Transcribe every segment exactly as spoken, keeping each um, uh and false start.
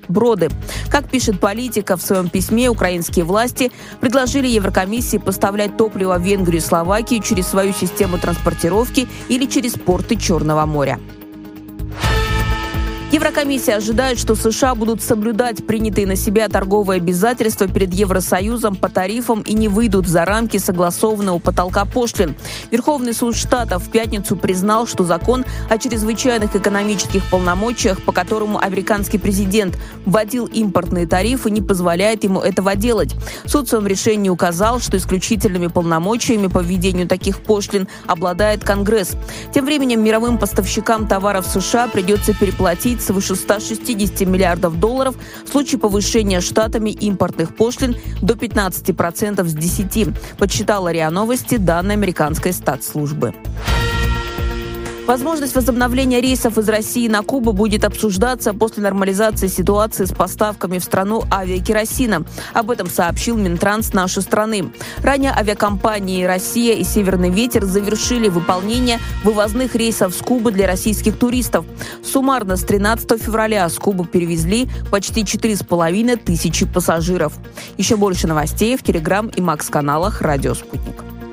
Броды. Как пишет Политика в своем письме, украинские власти предложили Еврокомиссии поставлять топливо в Венгрию и Словакию через свою систему транспортировки или через порты Черного моря. Еврокомиссия ожидает, что США будут соблюдать принятые на себя торговые обязательства перед Евросоюзом по тарифам и не выйдут за рамки согласованного потолка пошлин. Верховный суд штатов в пятницу признал, что закон о чрезвычайных экономических полномочиях, по которому американский президент вводил импортные тарифы, не позволяет ему этого делать. Суд в своем решении указал, что исключительными полномочиями по введению таких пошлин обладает Конгресс. Тем временем мировым поставщикам товаров США придется переплатить свыше ста шестидесяти миллиардов долларов в случае повышения штатами импортных пошлин до пятнадцати процентов с десяти процентов, подсчитала РИА Новости данные американской статслужбы. Возможность возобновления рейсов из России на Кубу будет обсуждаться после нормализации ситуации с поставками в страну авиакеросина. Об этом сообщил Минтранс нашей страны. Ранее авиакомпании «Россия» и «Северный ветер» завершили выполнение вывозных рейсов с Кубы для российских туристов. Суммарно с тринадцатого февраля с Кубы перевезли почти четыре с половиной тысячи пассажиров. Еще больше новостей в Телеграм и Макс-каналах «Радио Спутник».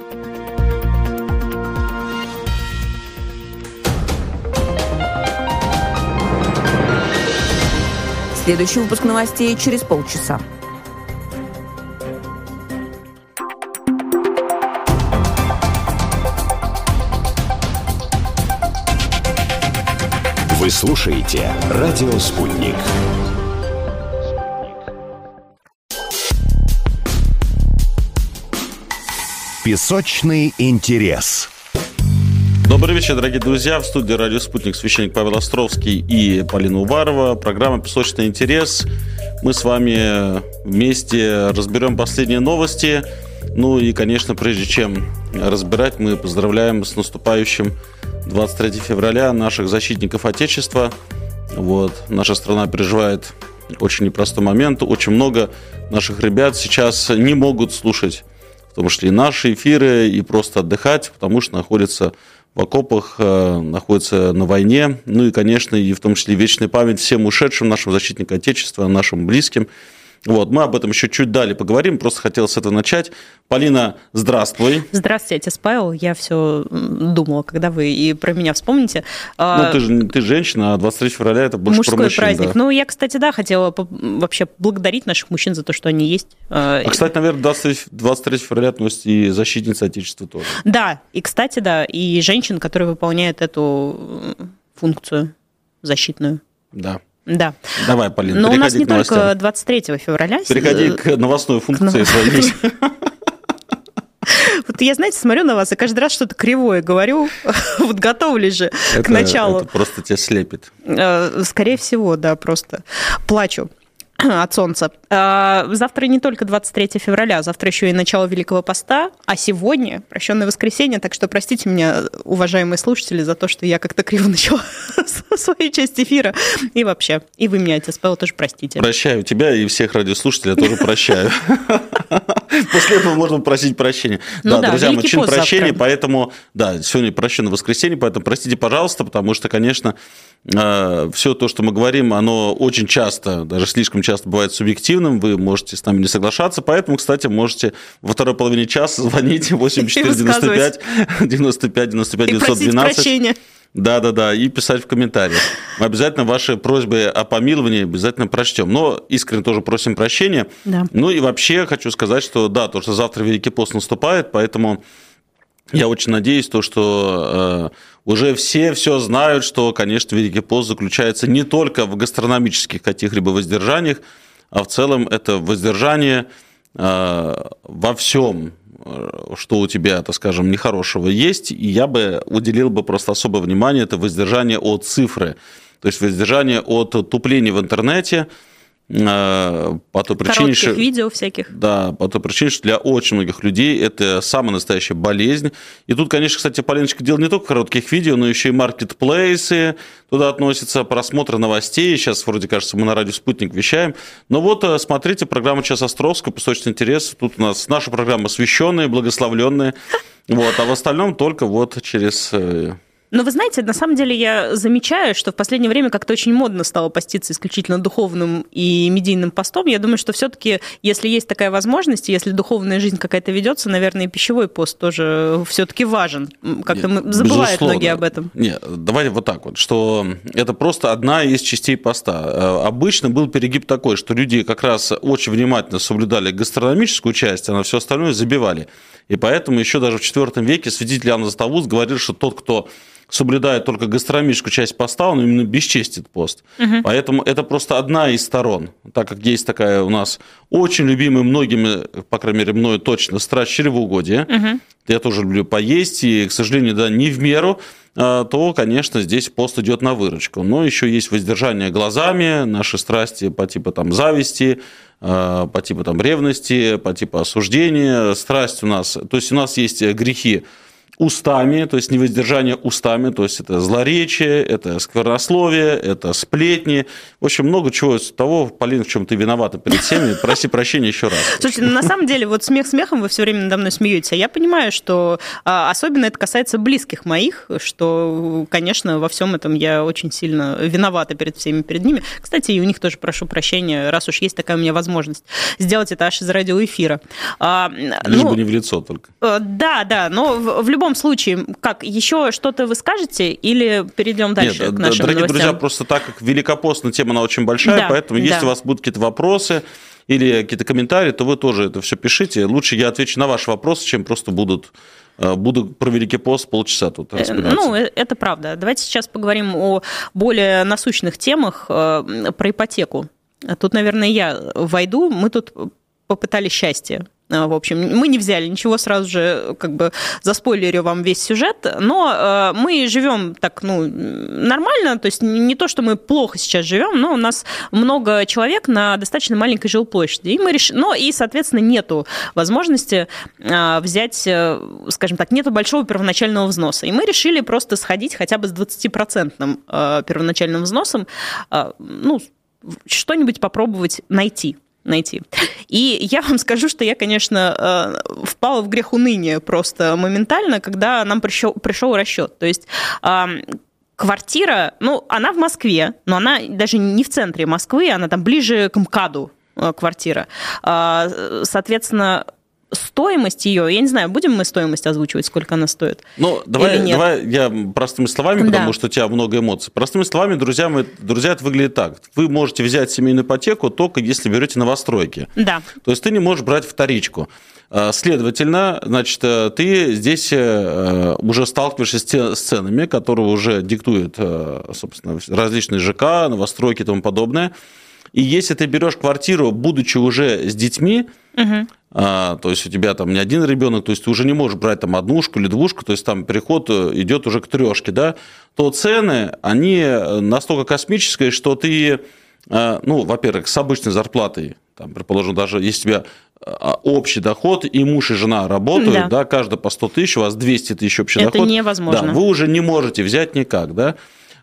Следующий выпуск новостей через полчаса. Вы слушаете «Радио Спутник». Песочный интерес. Добрый вечер, дорогие друзья. В студии «Радио Спутник» священник Павел Островский и Полина Уварова. Программа «Песочный интерес». Мы с вами вместе разберем последние новости. Ну и, конечно, прежде чем разбирать, мы поздравляем с наступающим двадцать третьего февраля наших защитников Отечества. Вот. Наша страна переживает очень непростой момент. Очень много наших ребят сейчас не могут слушать, в том числе и наши эфиры, и просто отдыхать, потому что находятся в окопах, находятся на войне. Ну и, конечно, и в том числе вечная память всем ушедшим, нашим защитникам Отечества, нашим близким. Вот, мы об этом еще чуть далее поговорим, просто хотел с этого начать. Полина, здравствуй. Здравствуйте, отец Павел. Я все думала, когда вы и про меня вспомните. Ну, ты же ты женщина, а двадцать третьего февраля это больше мужской про мужчин. Праздник. Да. Ну, я, кстати, да, хотела вообще благодарить наших мужчин за то, что они есть. А, кстати, наверное, двадцать третьего февраля относится и защитницы Отечества тоже. Да, и, кстати, да, и женщин, которые выполняют эту функцию защитную. Да. Да. Давай, Полина, но переходи у нас не к новостям. только двадцать третьего февраля. Переходи к новостной функции своей. Вот я, знаете, смотрю на вас и каждый раз что-то кривое говорю, вот готовлюсь же это, к началу. Это просто тебя слепит. Скорее всего, да, просто плачу от солнца. Завтра не только двадцать третьего февраля, завтра еще и начало Великого Поста, а сегодня прощенное воскресенье, так что простите меня, уважаемые слушатели, за то, что я как-то криво начала свою часть эфира. И вообще, и вы меня, отец Павел, тоже простите. Прощаю тебя и всех радиослушателей, я тоже прощаю. После этого можно просить прощения. Да, друзья, мы чтим прощение, поэтому, да, сегодня прощенное воскресенье, поэтому простите, пожалуйста, потому что, конечно, все то, что мы говорим, оно очень часто, даже слишком часто бывает субъективным, вы можете с нами не соглашаться, поэтому, кстати, можете во второй половине часа звонить восемь четыре девяносто пять девяносто пять девяносто пять девятьсот двенадцать. Да-да-да, и писать в комментариях. Мы обязательно ваши просьбы о помиловании обязательно прочтем. Но искренне тоже просим прощения. Да. Ну и вообще хочу сказать, что да, то, что завтра Великий пост наступает, поэтому я очень надеюсь, то, что э, уже все все знают, что, конечно, Великий пост заключается не только в гастрономических каких-либо воздержаниях, а в целом это воздержание э, во всем, что у тебя, так скажем, нехорошего есть, и я бы уделил бы просто особое внимание, это воздержание от цифры, то есть воздержание от тупления в интернете, по той причине, коротких что, видео всяких. Да, по той причине, что для очень многих людей это самая настоящая болезнь. И тут, конечно, кстати, Полиночка, дело не только в коротких видео, но еще и маркетплейсы, туда относятся просмотры новостей. Сейчас, вроде кажется, мы на радио «Спутник» вещаем. Но вот, смотрите, программа «Час Островского», «Песочный интерес». Тут у нас наша программа освященная, благословленная. Вот, а в остальном только вот через... Но вы знаете, на самом деле я замечаю, что в последнее время как-то очень модно стало поститься исключительно духовным и медийным постом. Я думаю, что все-таки, если есть такая возможность, если духовная жизнь какая-то ведется, наверное, и пищевой пост тоже все-таки важен. Как-то мы, забывают многие об этом. Нет, давайте вот так вот, что это просто одна из частей поста. Обычно был перегиб такой, что люди как раз очень внимательно соблюдали гастрономическую часть, а на все остальное забивали. И поэтому еще даже в четвёртом веке святитель Иоанн Златоуст говорил, что тот, кто соблюдает только гастрономическую часть поста, он именно бесчестит пост. Угу. Поэтому это просто одна из сторон. Так как есть такая у нас очень любимая многими, по крайней мере, мною точно, страсть чревоугодия. Угу. Я тоже люблю поесть, и, к сожалению, да, не в меру, то, конечно, здесь пост идет на выручку. Но еще есть воздержание глазами, наши страсти по типу там, зависти, по типу там, ревности, по типу осуждения. Страсть у нас, то есть у нас есть грехи устами, то есть невоздержание устами, то есть это злоречие, это сквернословие, это сплетни. В общем, много чего из того, Полин, в чем ты виновата перед всеми. Проси прощения еще раз. Слушайте, ну, на самом деле, вот смех смехом, вы все время надо мной смеетесь. А я понимаю, что а, особенно это касается близких моих, что, конечно, во всем этом я очень сильно виновата перед всеми, перед ними. Кстати, и у них тоже прошу прощения, раз уж есть такая у меня возможность сделать это аж из радиоэфира. А, Лишь ну, бы не в лицо только. Да, да, но в, в любом В любом случае, как, еще что-то вы скажете или перейдем дальше Нет, к нашим дорогие новостям? друзья, просто так как великопостная тема, она очень большая, да, поэтому да. если у вас будут какие-то вопросы или какие-то комментарии, то вы тоже это все пишите. Лучше я отвечу на ваши вопросы, чем просто будут... Буду про Великий пост полчаса тут распинаться. Ну, это правда. Давайте сейчас поговорим о более насущных темах, про ипотеку. Тут, наверное, я войду. Мы тут попытали счастье. В общем, мы не взяли ничего, сразу же как бы заспойлерю вам весь сюжет, но мы живем так, ну, нормально, то есть не то, что мы плохо сейчас живем, но у нас много человек на достаточно маленькой жилплощади, и мы реш... но и, соответственно, нету возможности взять, скажем так, нету большого первоначального взноса, и мы решили просто сходить хотя бы с двадцатипроцентным первоначальным взносом, ну, что-нибудь попробовать найти. найти. И я вам скажу, что я, конечно, впала в грех уныния просто моментально, когда нам пришел, пришел расчет. То есть квартира, ну, она в Москве, но она даже не в центре Москвы, она там ближе к МКАДу квартира. Соответственно, стоимость ее, я не знаю, будем мы стоимость озвучивать, сколько она стоит? Ну, давай, давай я простыми словами, да. потому что у тебя много эмоций. Простыми словами, друзья, мы, друзья, это выглядит так. Вы можете взять семейную ипотеку только если берете новостройки. Да. То есть ты не можешь брать вторичку. Следовательно, значит, ты здесь уже сталкиваешься с ценами, которые уже диктуют, собственно, различные ЖК, новостройки и тому подобное. И если ты берешь квартиру, будучи уже с детьми, угу. а, то есть у тебя там не один ребенок, то есть ты уже не можешь брать там однушку или двушку, то есть там переход идет уже к трешке, да, то цены, они настолько космические, что ты, ну, во-первых, с обычной зарплатой, там, предположим, даже если у тебя общий доход, и муж, и жена работают, да, да каждый по сто тысяч, у вас двести тысяч общий Это доход. Это невозможно. Да, вы уже не можете взять никак, да.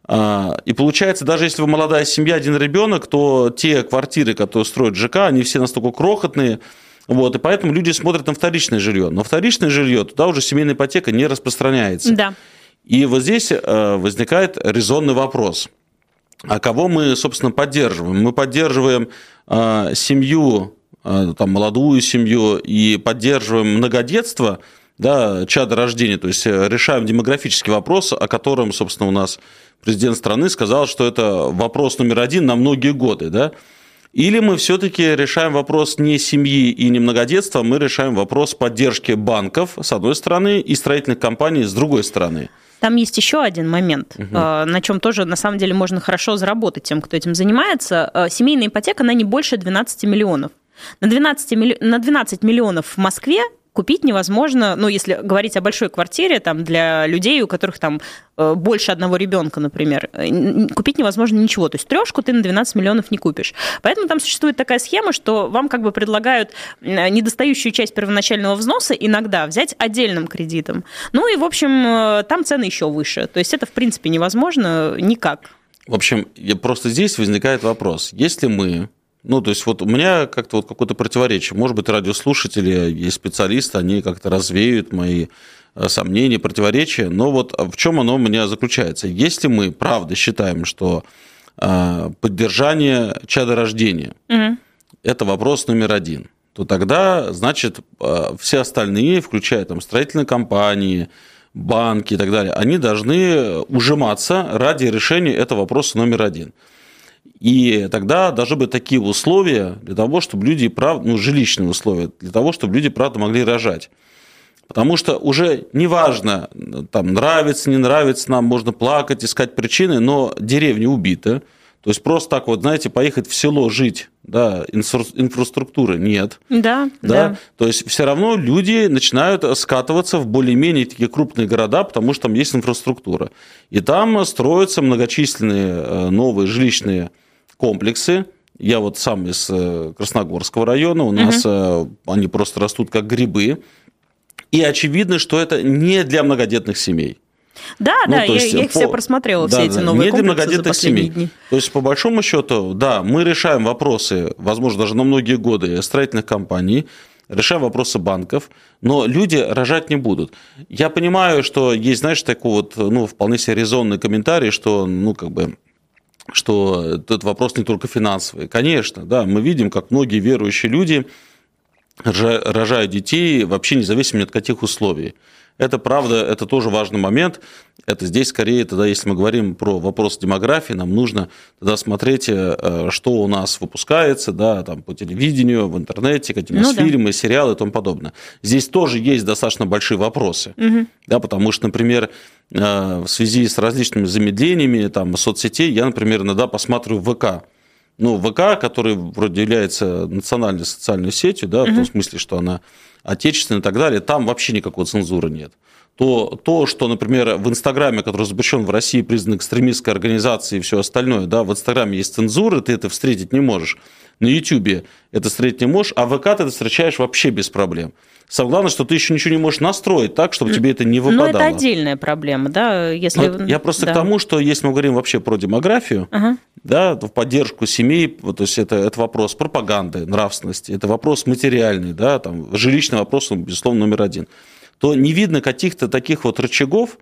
И получается, даже если вы молодая семья, один ребенок, то те квартиры, которые строят ЖК, они все настолько крохотные, вот, и поэтому люди смотрят на вторичное жилье. Но вторичное жилье, туда уже семейная ипотека не распространяется. Да. И вот здесь возникает резонный вопрос. А кого мы, собственно, поддерживаем? Мы поддерживаем семью, там, молодую семью, и поддерживаем многодетство, да, чадорождение, то есть решаем демографический вопрос, о котором, собственно, у нас президент страны сказал, что это вопрос номер один на многие годы, да? Или мы все-таки решаем вопрос не семьи и не многодетства, мы решаем вопрос поддержки банков, с одной стороны, и строительных компаний, с другой стороны. Там есть еще один момент, угу. на чем тоже, на самом деле, можно хорошо заработать тем, кто этим занимается. Семейная ипотека, она не больше двенадцати миллионов. На двенадцать миллионов в Москве купить невозможно, ну, если говорить о большой квартире, там, для людей, у которых там больше одного ребенка, например, купить невозможно ничего. То есть трешку ты на двенадцать миллионов не купишь. Поэтому там существует такая схема, что вам как бы предлагают недостающую часть первоначального взноса иногда взять отдельным кредитом. Ну и, в общем, там цены еще выше. То есть это, в принципе, невозможно никак. В общем, просто здесь возникает вопрос. Если мы Ну, то есть вот у меня как-то вот какое-то противоречие. Может быть, радиослушатели и специалисты, они как-то развеют мои сомнения, противоречия. Но вот в чем оно у меня заключается? Если мы, правда, считаем, что поддержание чадорождения угу. – это вопрос номер один, то тогда, значит, все остальные, включая там строительные компании, банки и так далее, они должны ужиматься ради решения этого вопроса номер один. И тогда должны быть такие условия для того, чтобы люди, правда, ну, жилищные условия, для того, чтобы люди, правда, могли рожать. Потому что уже неважно, там, нравится, не нравится нам, можно плакать, искать причины, но деревня убита. То есть просто так вот, знаете, поехать в село жить, да, инфраструктуры нет. Да, да. да. То есть все равно люди начинают скатываться в более-менее такие крупные города, потому что там есть инфраструктура. И там строятся многочисленные новые жилищные комплексы. Я вот сам из Красногорского района, у нас угу. они просто растут как грибы. И очевидно, что это не для многодетных семей. Да, ну, да, я, я их по... все просмотрела, да, все эти да, новые не комплексы за последние семей. дни. То есть, по большому счету, да, мы решаем вопросы, возможно, даже на многие годы строительных компаний, решаем вопросы банков, но люди рожать не будут. Я понимаю, что есть, знаешь, такой вот, ну, вполне себе резонный комментарий, что, ну, как бы, что этот вопрос не только финансовый. Конечно, да, мы видим, как многие верующие люди рожают детей вообще независимо от каких условий. Это правда, это тоже важный момент. Это здесь скорее, тогда, если мы говорим про вопрос демографии, нам нужно тогда смотреть, что у нас выпускается, да, там, по телевидению, в интернете, какие-нибудь ну, фильмы, да. сериалы и тому подобное. Здесь тоже есть достаточно большие вопросы, угу. да, потому что, например, в связи с различными замедлениями там, соцсетей, я, например, иногда посматриваю ВК. Ну, ВК, который вроде является национальной социальной сетью, да, угу. в том смысле, что она отечественная и так далее, там вообще никакой цензуры нет. То, то, что, например, в Инстаграме, который запрещен в России, признан экстремистской организацией и все остальное, да, в Инстаграме есть цензура, ты это встретить не можешь. На Ютубе это встретить не можешь, а в ВК ты это встречаешь вообще без проблем. Самое главное, что ты еще ничего не можешь настроить так, чтобы тебе это не выпадало. Но это отдельная проблема, да? Если... Вот я просто да. к тому, что если мы говорим вообще про демографию, ага. да, в поддержку семей, то есть это, это вопрос пропаганды, нравственности, это вопрос материальный, да, там, жилищный вопрос, безусловно, номер один, то не видно каких-то таких вот рычагов,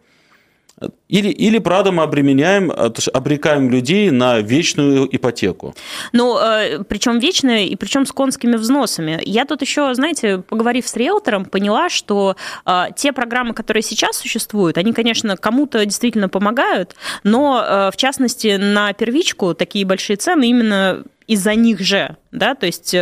Или, или, правда, мы обременяем, то есть обрекаем людей на вечную ипотеку. Ну, причем вечную, и причем с конскими взносами. Я тут еще, знаете, поговорив с риэлтором, поняла, что э, те программы, которые сейчас существуют, они, конечно, кому-то действительно помогают, но, э, в частности, на первичку такие большие цены именно из-за них же, да, то есть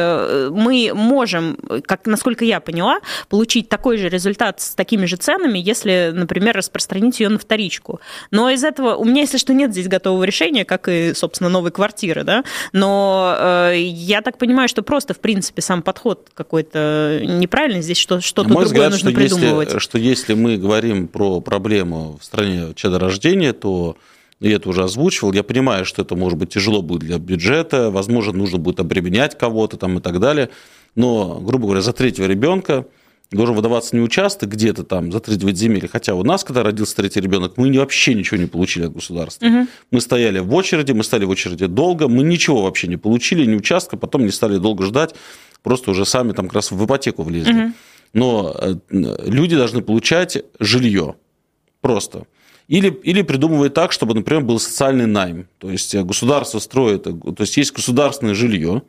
мы можем, как, насколько я поняла, получить такой же результат с такими же ценами, если, например, распространить ее на вторичку. Но из этого у меня, если что, нет здесь готового решения, как и, собственно, новой квартиры, да, но э, я так понимаю, что просто, в принципе, сам подход какой-то неправильный, здесь что, что-то другое взгляд, нужно что придумывать. Если, что если мы говорим про проблему в стране чадорождения, то я это уже озвучивал, я понимаю, что это, может быть, тяжело будет для бюджета, возможно, нужно будет обременять кого-то там и так далее, но, грубо говоря, за третьего ребенка должен выдаваться не участок где-то там за тридцать земель, хотя у нас, когда родился третий ребенок, мы вообще ничего не получили от государства. Угу. Мы стояли в очереди, мы стояли в очереди долго, мы ничего вообще не получили, ни участка, потом не стали долго ждать, просто уже сами там как раз в ипотеку влезли. Угу. Но люди должны получать жилье просто. Или, или придумывает так, чтобы, например, был социальный найм. То есть государство строит, то есть есть государственное жилье,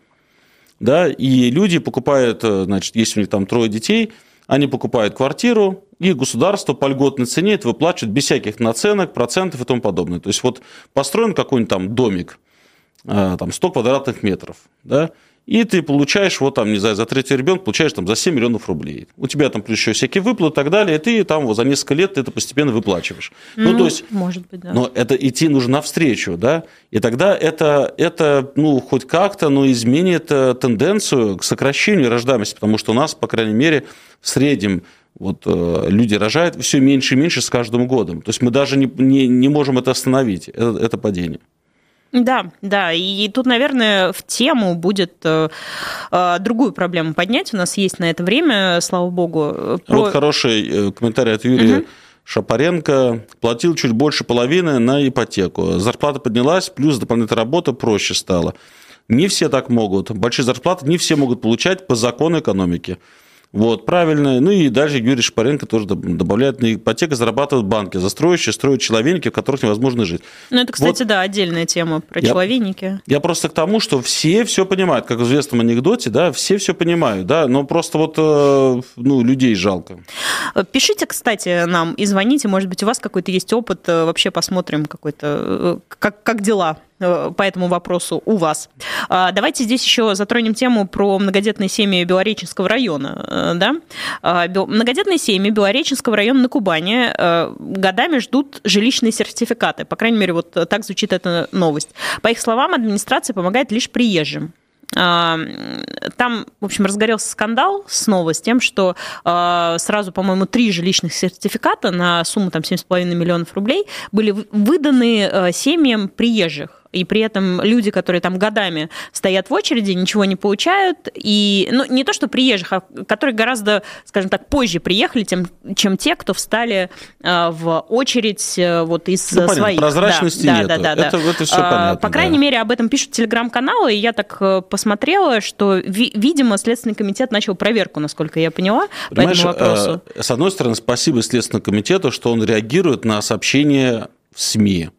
да, и люди покупают, значит, если у них там трое детей, они покупают квартиру, и государство по льготной цене это выплачивает без всяких наценок, процентов и тому подобное. То есть вот построен какой-нибудь там домик, там сто квадратных метров, да, и ты получаешь, вот там, не знаю, за третий ребенка получаешь там за семь миллионов рублей. У тебя там плюс еще всякие выплаты и так далее, и ты там вот за несколько лет ты это постепенно выплачиваешь. Ну, ну то есть, может быть, да. Но это идти нужно навстречу, да, и тогда это, это ну, хоть как-то, но изменит тенденцию к сокращению рождаемости, потому что у нас, по крайней мере, в среднем вот, люди рожают все меньше и меньше с каждым годом. То есть мы даже не, не, не можем это остановить, это, это падение. Да, да, и тут, наверное, в тему будет э, э, другую проблему поднять. У нас есть на это время, слава богу. Про... Вот хороший комментарий от Юрия угу. Шапаренко. Платил чуть больше половины на ипотеку. Зарплата поднялась, плюс дополнительная работа проще стала. Не все так могут. Большие зарплаты не все могут получать по закону экономики. Вот, правильно. Ну и дальше Юрий Шапаренко тоже добавляет, на ипотеку зарабатывают банки, застройщики строят человейники, в которых невозможно жить. Ну, это, кстати, вот. Да, отдельная тема про я, человейники. Я просто к тому, что все все понимают, как в известном анекдоте, да, все все понимают, да, но просто вот, ну, людей жалко. Пишите, кстати, нам и звоните, может быть, у вас какой-то есть опыт, вообще посмотрим какой-то, как, как дела по этому вопросу у вас. Давайте здесь еще затронем тему про многодетные семьи Белореченского района. Да? Многодетные семьи Белореченского района на Кубани годами ждут жилищные сертификаты. По крайней мере, вот так звучит эта новость. По их словам, администрация помогает лишь приезжим. Там, в общем, разгорелся скандал снова с тем, что сразу, по-моему, три жилищных сертификата на сумму там, семь с половиной миллионов рублей были выданы семьям приезжих. И при этом люди, которые там годами стоят в очереди, ничего не получают. И, ну, не то, что приезжих, а которые гораздо, скажем так, позже приехали, тем, чем те, кто встали в очередь вот из ну, своих. Прозрачности да, нет. Да, да, да, это, да. это все понятно. По крайней да. мере, об этом пишут телеграм-каналы, и я так посмотрела, что, видимо, Следственный комитет начал проверку, насколько я поняла, Понимаешь, по этому вопросу. С одной стороны, спасибо Следственному комитету, что он реагирует на сообщения в СМИ.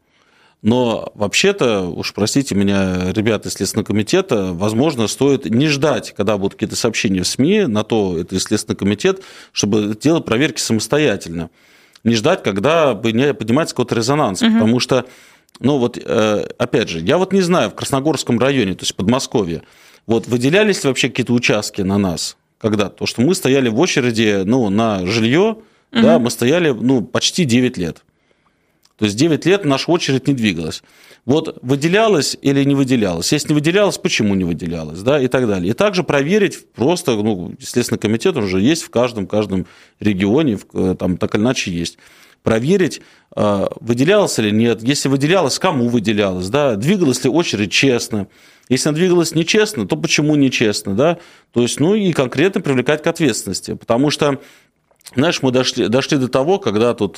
Но вообще-то, уж простите меня, ребята из Следственного комитета, возможно, стоит не ждать, когда будут какие-то сообщения в СМИ, на то это и Следственный комитет, чтобы делать проверки самостоятельно. Не ждать, когда поднимается какой-то резонанс. Угу. Потому что, ну вот, опять же, я вот не знаю, в Красногорском районе, то есть в Подмосковье, вот выделялись ли вообще какие-то участки на нас когда-то? Потому что мы стояли в очереди ну, на жилье, угу. да, мы стояли ну, почти девять лет. То есть девять лет наша очередь не двигалась. Вот выделялось или не выделялось? Если не выделялось, почему не выделялось? Да, и так далее. И также проверить просто, ну, Следственный комитет он уже есть в каждом, каждом регионе, там так или иначе есть. Проверить, выделялось или нет. Если выделялось, кому выделялось? Да? Двигалась ли очередь честно? Если она двигалась нечестно, то почему нечестно? Да? То есть, ну и конкретно привлекать к ответственности. Потому что, знаешь, мы дошли, дошли до того, когда тут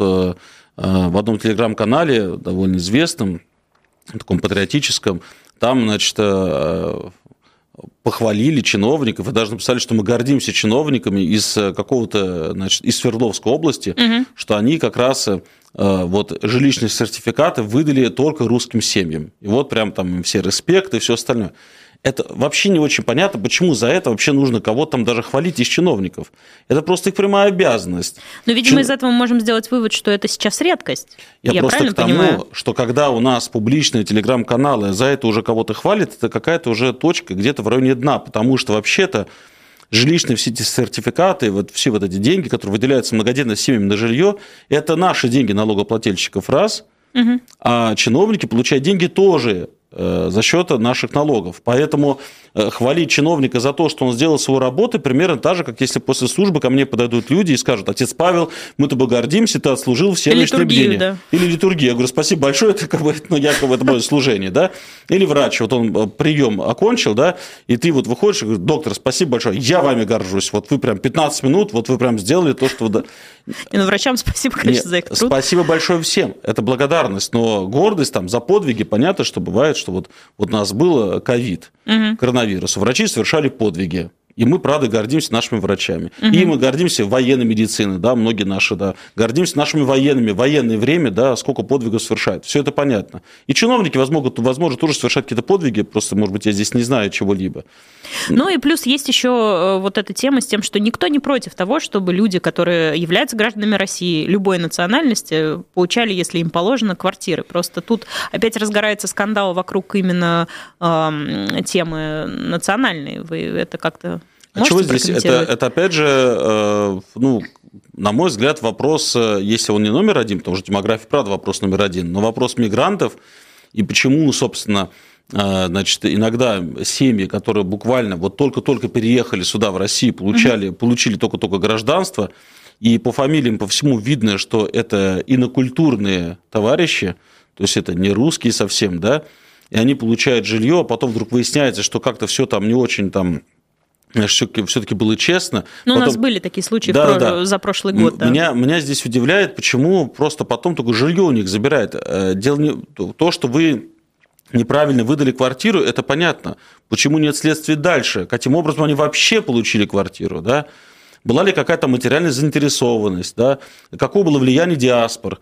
в одном телеграм-канале, довольно известном, таком патриотическом, там, значит, похвалили чиновников и даже написали, что мы гордимся чиновниками из какого-то, значит, из Свердловской области, угу. что они как раз вот жилищные сертификаты выдали только русским семьям. И вот прям там все респект и все остальное. Это вообще не очень понятно, почему за это вообще нужно кого-то там даже хвалить из чиновников. Это просто их прямая обязанность. Но, видимо, Чин... из этого мы можем сделать вывод, что это сейчас редкость. Я, Я просто правильно к тому, понимаю? Что когда у нас публичные телеграм-каналы за это уже кого-то хвалят, это какая-то уже точка где-то в районе дна, потому что вообще-то жилищные все эти сертификаты, вот все вот эти деньги, которые выделяются многодетным семьям на жилье, это наши деньги налогоплательщиков, раз, угу. а чиновники получают деньги тоже за счет наших налогов. Поэтому хвалить чиновника за то, что он сделал свою работу, примерно так же, как если после службы ко мне подойдут люди и скажут: отец Павел, мы тобой гордимся, ты отслужил все ночные бдения. Да. Или литургия. Я говорю: спасибо большое, это как бы, ну, якобы это мое служение. Да? Или врач, вот он прием окончил, да, и ты вот выходишь и говоришь: доктор, спасибо большое, я вами горжусь, вот вы прям пятнадцать минут, вот вы прям сделали то, что вы... И ну, врачам спасибо, конечно, Нет, за их труд. Спасибо большое всем, это благодарность, но гордость там за подвиги, понятно, что бывает, что вот, вот у нас был ковид, угу. коронавирус, врачи совершали подвиги. И мы, правда, гордимся нашими врачами. Угу. И мы гордимся военной медициной, да, многие наши, да, гордимся нашими военными. Военное время, да, сколько подвигов совершают. Все это понятно. И чиновники, возможно, возможно, тоже совершать какие-то подвиги, просто, может быть, я здесь не знаю чего-либо. Ну и плюс есть еще вот эта тема с тем, что никто не против того, чтобы люди, которые являются гражданами России, любой национальности, получали, если им положено, квартиры. Просто тут опять разгорается скандал вокруг именно э, темы национальной. Вы это как-то... А чего здесь? Это, это опять же, э, ну, на мой взгляд, вопрос, если он не номер один, потому что демография, правда, вопрос номер один, но вопрос мигрантов и почему, собственно, э, значит, иногда семьи, которые буквально вот только-только переехали сюда, в Россию, получали, mm-hmm. получили только-только гражданство, и по фамилиям, по всему видно, что это инокультурные товарищи, то есть это не русские совсем, да, и они получают жилье, а потом вдруг выясняется, что как-то все там не очень там... все-таки было честно. Ну, потом... у нас были такие случаи да, про... да. за прошлый год. Да. Меня, меня здесь удивляет, почему просто потом только жилье у них забирают. Дело не то, что вы неправильно выдали квартиру, это понятно. Почему нет следствия дальше? Каким образом они вообще получили квартиру, да? Была ли какая-то материальная заинтересованность, да? Какое было влияние диаспор?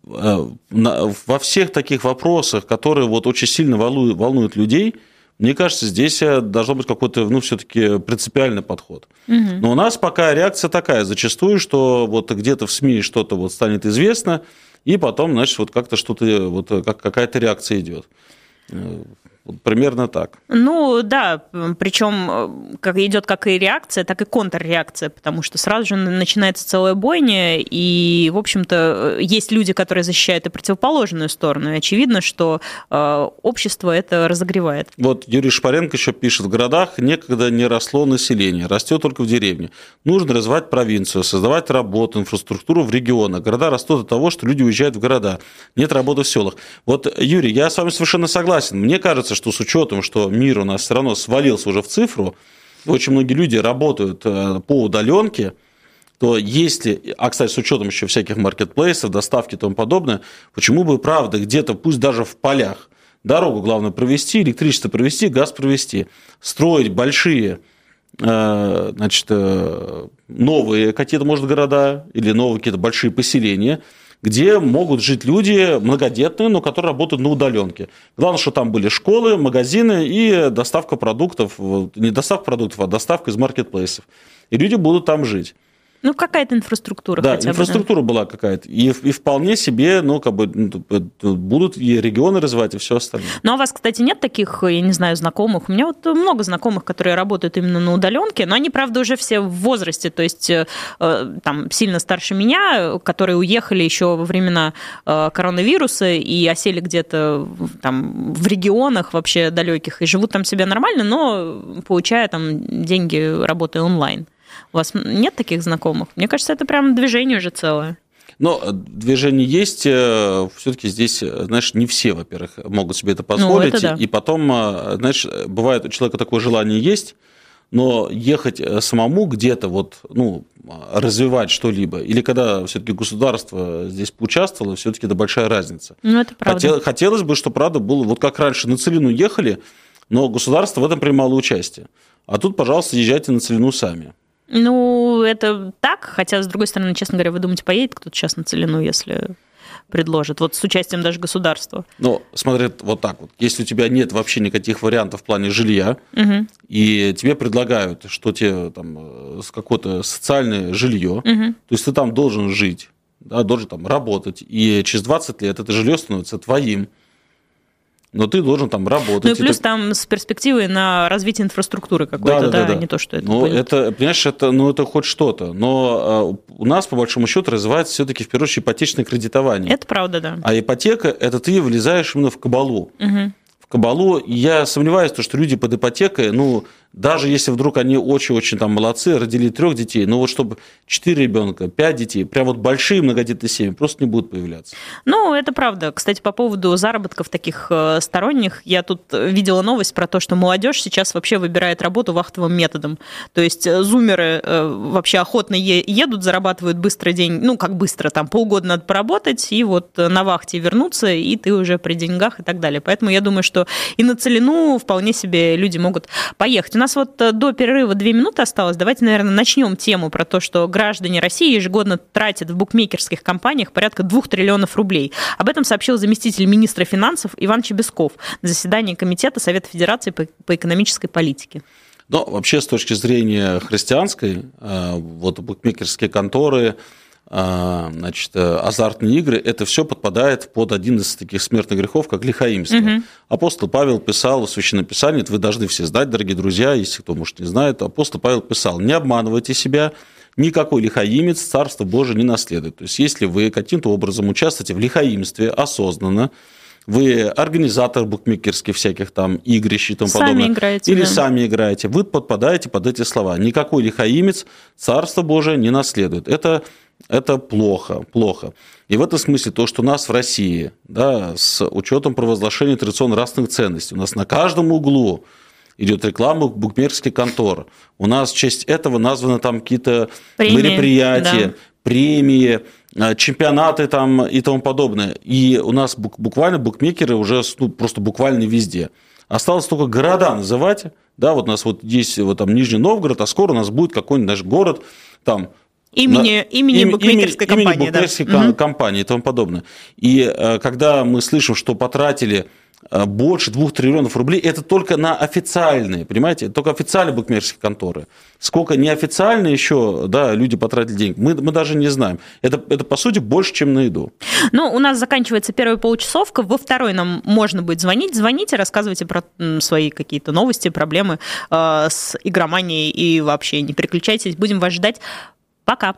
Во всех таких вопросах, которые вот очень сильно волнуют, волнуют людей, мне кажется, здесь должен быть какой-то, ну, все-таки принципиальный подход. Угу. Но у нас пока реакция такая, зачастую, что вот где-то в СМИ что-то вот станет известно, и потом, значит, вот как-то что-то, вот как, какая-то реакция идет. Вот примерно так. Ну да, причем как идет как и реакция, так и контрреакция, потому что сразу же начинается целая бойня, и, в общем-то, есть люди, которые защищают и противоположную сторону, и очевидно, что э, общество это разогревает. Вот Юрий Шпаренко еще пишет: в городах некогда не росло население, растет только в деревне. Нужно развивать провинцию, создавать работу, инфраструктуру в регионах. Города растут от того, что люди уезжают в города, нет работы в селах. Вот, Юрий, я с вами совершенно согласен. Мне кажется, что с учетом, что мир у нас все равно свалился уже в цифру, очень многие люди работают по удаленке, то если, а, кстати, с учетом еще всяких маркетплейсов, доставки и тому подобное, почему бы, правда, где-то, пусть даже в полях, дорогу главное провести, электричество провести, газ провести, строить большие, значит, новые какие-то, может, города или новые какие-то большие поселения, где могут жить люди многодетные, но которые работают на удаленке. Главное, что там были школы, магазины и доставка продуктов, не доставка продуктов, а доставка из маркетплейсов. И люди будут там жить. Ну, какая-то инфраструктура да, хотя бы. Инфраструктура да. была какая-то. И, и вполне себе, ну, как бы, будут и регионы развивать, и все остальное. Ну, а у вас, кстати, нет таких, я не знаю, знакомых? У меня вот много знакомых, которые работают именно на удаленке, но они, правда, уже все в возрасте, то есть там сильно старше меня, которые уехали еще во времена коронавируса и осели где-то там в регионах вообще далеких и живут там себе нормально, но получая там деньги, работая онлайн. У вас нет таких знакомых? Мне кажется, это прям движение уже целое. Но движение есть, все-таки здесь, знаешь, не все, во-первых, могут себе это позволить. Ну, это да. И потом, знаешь, бывает у человека такое желание есть, но ехать самому где-то вот, ну, развивать что-либо, или когда все-таки государство здесь поучаствовало, все-таки это большая разница. Ну, это правда. Хотел, хотелось бы, чтобы, правда, было, вот как раньше на Целину ехали, но государство в этом принимало участие. А тут, пожалуйста, езжайте на Целину сами. Ну, это так, хотя, с другой стороны, честно говоря, вы думаете, поедет кто-то сейчас на Целину, если предложит, вот с участием даже государства? Ну, смотри, вот так вот, если у тебя нет вообще никаких вариантов в плане жилья, угу. и тебе предлагают, что тебе там какое-то социальное жилье, угу. то есть ты там должен жить, да, должен там работать, и через двадцать лет это жилье становится твоим. Но ты должен там работать. Ну и плюс и там с перспективой на развитие инфраструктуры какой-то, да, да, да, да. не то, что это ну, будет. Это, понимаешь, это, ну, это хоть что-то. Но у нас, по большому счету, развивается все-таки, в первую очередь, ипотечное кредитование. Это правда, да. А ипотека – это ты влезаешь именно в кабалу. Угу. В кабалу. И я сомневаюсь, что люди под ипотекой, ну, даже если вдруг они очень-очень там молодцы, родили трех детей, но вот чтобы четыре ребенка, пять детей, прям вот большие многодетные семьи просто не будут появляться. Ну, это правда. Кстати, по поводу заработков таких сторонних, я тут видела новость про то, что молодежь сейчас вообще выбирает работу вахтовым методом. То есть зумеры вообще охотно едут, зарабатывают быстро деньги, ну, как быстро, там полгода надо поработать, и вот на вахте вернуться, и ты уже при деньгах и так далее. Поэтому я думаю, что и на Целину вполне себе люди могут поехать. У нас вот до перерыва две минуты осталось. Давайте, наверное, начнем тему про то, что граждане России ежегодно тратят в букмекерских компаниях порядка двух триллионов рублей. Об этом сообщил заместитель министра финансов Иван Чебесков на заседании Комитета Совета Федерации по экономической политике. Ну, вообще, с точки зрения христианской, вот букмекерские конторы, значит, азартные игры, это все подпадает под один из таких смертных грехов, как лихаимство. Угу. Апостол Павел писал в Священном Писании, это вы должны все знать, дорогие друзья, если кто, может, не знает, апостол Павел писал: не обманывайте себя, никакой лихаимец Царство Божие не наследует. То есть, если вы каким-то образом участвуете в лихаимстве осознанно, вы организатор букмекерских всяких там игрищ и тому сами подобное, играете, или да. сами играете, вы подпадаете под эти слова. Никакой лихаимец Царство Божие не наследует. Это Это плохо, плохо. И в этом смысле то, что у нас в России, да, с учетом провозглашения традиционно-нравственных ценностей, у нас на каждом углу идет реклама букмекерских контор. У нас в честь этого названы там какие-то премии, мероприятия, да. премии, чемпионаты там и тому подобное. И у нас буквально букмекеры уже ну, просто буквально везде. Осталось только города называть. Да, вот у нас вот здесь вот там Нижний Новгород, а скоро у нас будет какой-нибудь наш город там. Имени, на, имени им, букмекерской имени, компании. Имени букмекерской да. компании и тому подобное. И когда мы слышим, что потратили больше двух триллионов рублей, это только на официальные, понимаете, только официальные букмекерские конторы. Сколько неофициальные еще, да, люди потратили денег, мы, мы даже не знаем. Это, это, по сути, больше, чем на еду. Ну, у нас заканчивается первая получасовка, во второй нам можно будет звонить. Звоните, рассказывайте про свои какие-то новости, проблемы э, с игроманией и вообще не переключайтесь, будем вас ждать. Пока.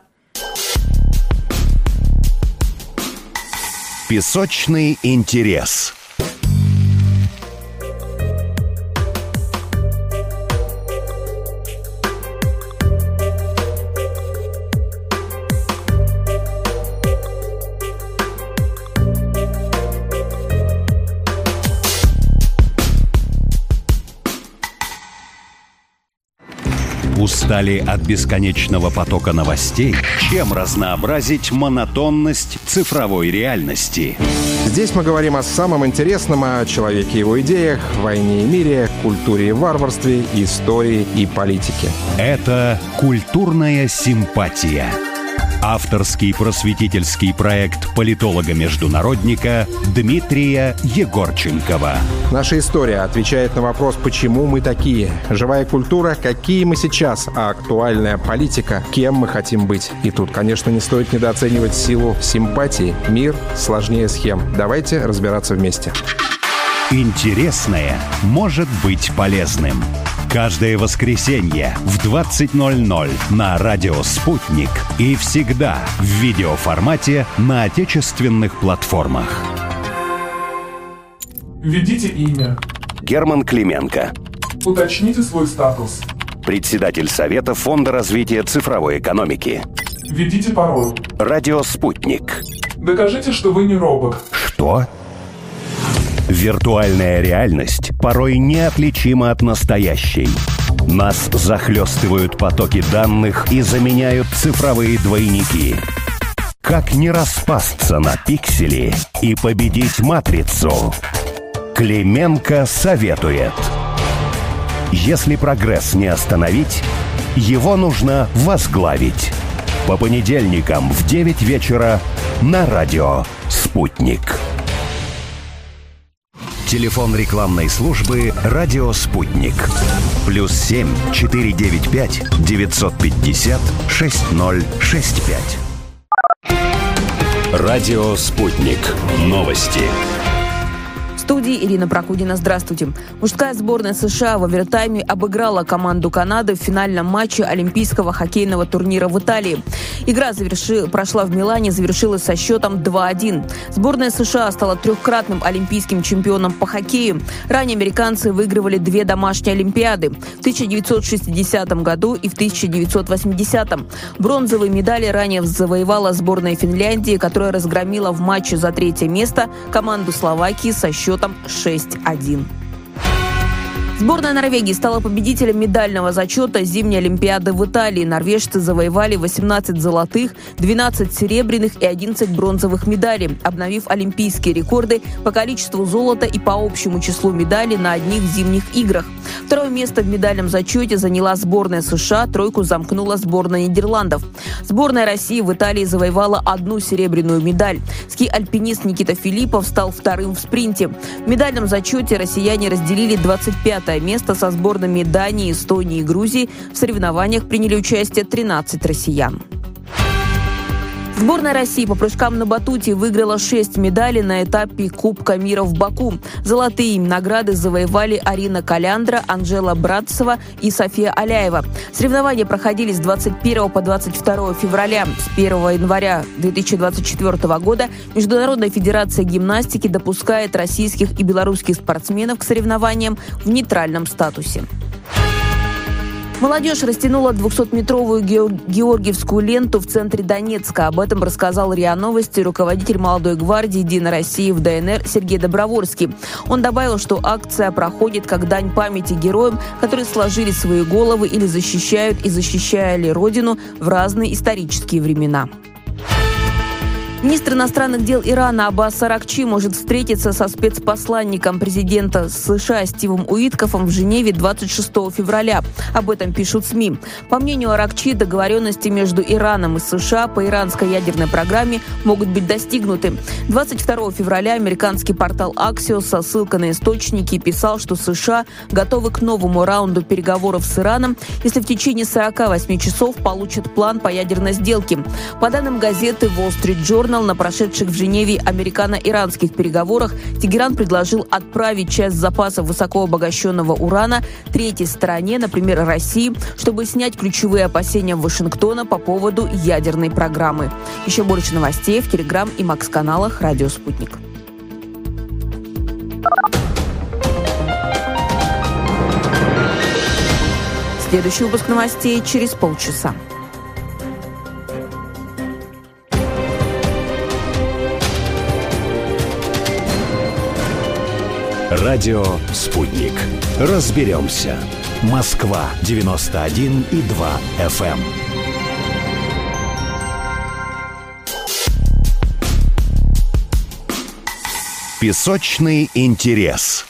Песочный интерес. Устали от бесконечного потока новостей? Чем разнообразить монотонность цифровой реальности? Здесь мы говорим о самом интересном, о человеке и его идеях, войне и мире, культуре и варварстве, истории и политике. Это «Культурная симпатия». Авторский просветительский проект политолога-международника Дмитрия Егорченкова. Наша история отвечает на вопрос, почему мы такие. Живая культура, какие мы сейчас, а актуальная политика, кем мы хотим быть. И тут, конечно, не стоит недооценивать силу симпатии. Мир сложнее схем. Давайте разбираться вместе. Интересное может быть полезным. Каждое воскресенье в двадцать ноль ноль на радио «Спутник» и всегда в видеоформате на отечественных платформах. Введите имя. Герман Клименко. Уточните свой статус. Председатель Совета Фонда развития цифровой экономики. Введите пароль. Радио «Спутник». Докажите, что вы не робот. Что? Виртуальная реальность порой неотличима от настоящей. Нас захлестывают потоки данных и заменяют цифровые двойники. Как не распасться на пиксели и победить матрицу? Клименко советует. Если прогресс не остановить, его нужно возглавить. По понедельникам в девять вечера на радио «Спутник». Телефон рекламной службы «Радио Спутник». Плюс семь четыре девять пять девятьсот пятьдесят шесть ноль шесть пять. «Радио Спутник». Новости. В студии Ирина Прокудина. Здравствуйте. Мужская сборная США в овертайме обыграла команду Канады в финальном матче Олимпийского хоккейного турнира в Италии. Игра заверши... прошла в Милане, завершилась со счетом два один. Сборная США стала трехкратным олимпийским чемпионом по хоккею. Ранее американцы выигрывали две домашние олимпиады в тысяча девятьсот шестидесятом году и в тысяча девятьсот восьмидесятом. Бронзовые медали ранее завоевала сборная Финляндии, которая разгромила в матче за третье место команду Словакии со счетом шесть один. Сборная Норвегии стала победителем медального зачета зимней Олимпиады в Италии. Норвежцы завоевали восемнадцать золотых, двенадцать серебряных и одиннадцать бронзовых медалей, обновив олимпийские рекорды по количеству золота и по общему числу медалей на одних зимних играх. Второе место в медальном зачете заняла сборная США, тройку замкнула сборная Нидерландов. Сборная России в Италии завоевала одну серебряную медаль. Ски-альпинист Никита Филиппов стал вторым в спринте. В медальном зачете россияне разделили двадцать пятое место со сборными Дании, Эстонии и Грузии. В соревнованиях приняли участие тринадцать россиян. Сборная России по прыжкам на батуте выиграла шесть медалей на этапе Кубка мира в Баку. Золотые награды завоевали Арина Коляндра, Анжела Братцева и София Аляева. Соревнования проходили с двадцать первого по двадцать второе февраля. С первого января две тысячи двадцать четвёртого года Международная федерация гимнастики допускает российских и белорусских спортсменов к соревнованиям в нейтральном статусе. Молодежь растянула двухсотметровую георгиевскую ленту в центре Донецка. Об этом рассказал РИА Новости руководитель молодой гвардии «Единой России» в ДНР Сергей Добровольский. Он добавил, что акция проходит как дань памяти героям, которые сложили свои головы или защищают и защищали Родину в разные исторические времена. Министр иностранных дел Ирана Аббас Аракчи может встретиться со спецпосланником президента США Стивом Уиткофом в Женеве двадцать шестого февраля. Об этом пишут СМИ. По мнению Аракчи, договоренности между Ираном и США по иранской ядерной программе могут быть достигнуты. двадцать второго февраля американский портал Axios со ссылкой на источники писал, что США готовы к новому раунду переговоров с Ираном, если в течение сорока восьми часов получат план по ядерной сделке. По данным газеты Wall Street Journal, на прошедших в Женеве американо-иранских переговорах Тегеран предложил отправить часть запасов высокообогащенного урана третьей стороне, например, России, чтобы снять ключевые опасения Вашингтона по поводу ядерной программы. Еще больше новостей в Телеграм и Макс-каналах «Радио Спутник». Следующий выпуск новостей через полчаса. Радио «Спутник». Разберемся. Москва девяносто один и два эф эм. Песочный интерес.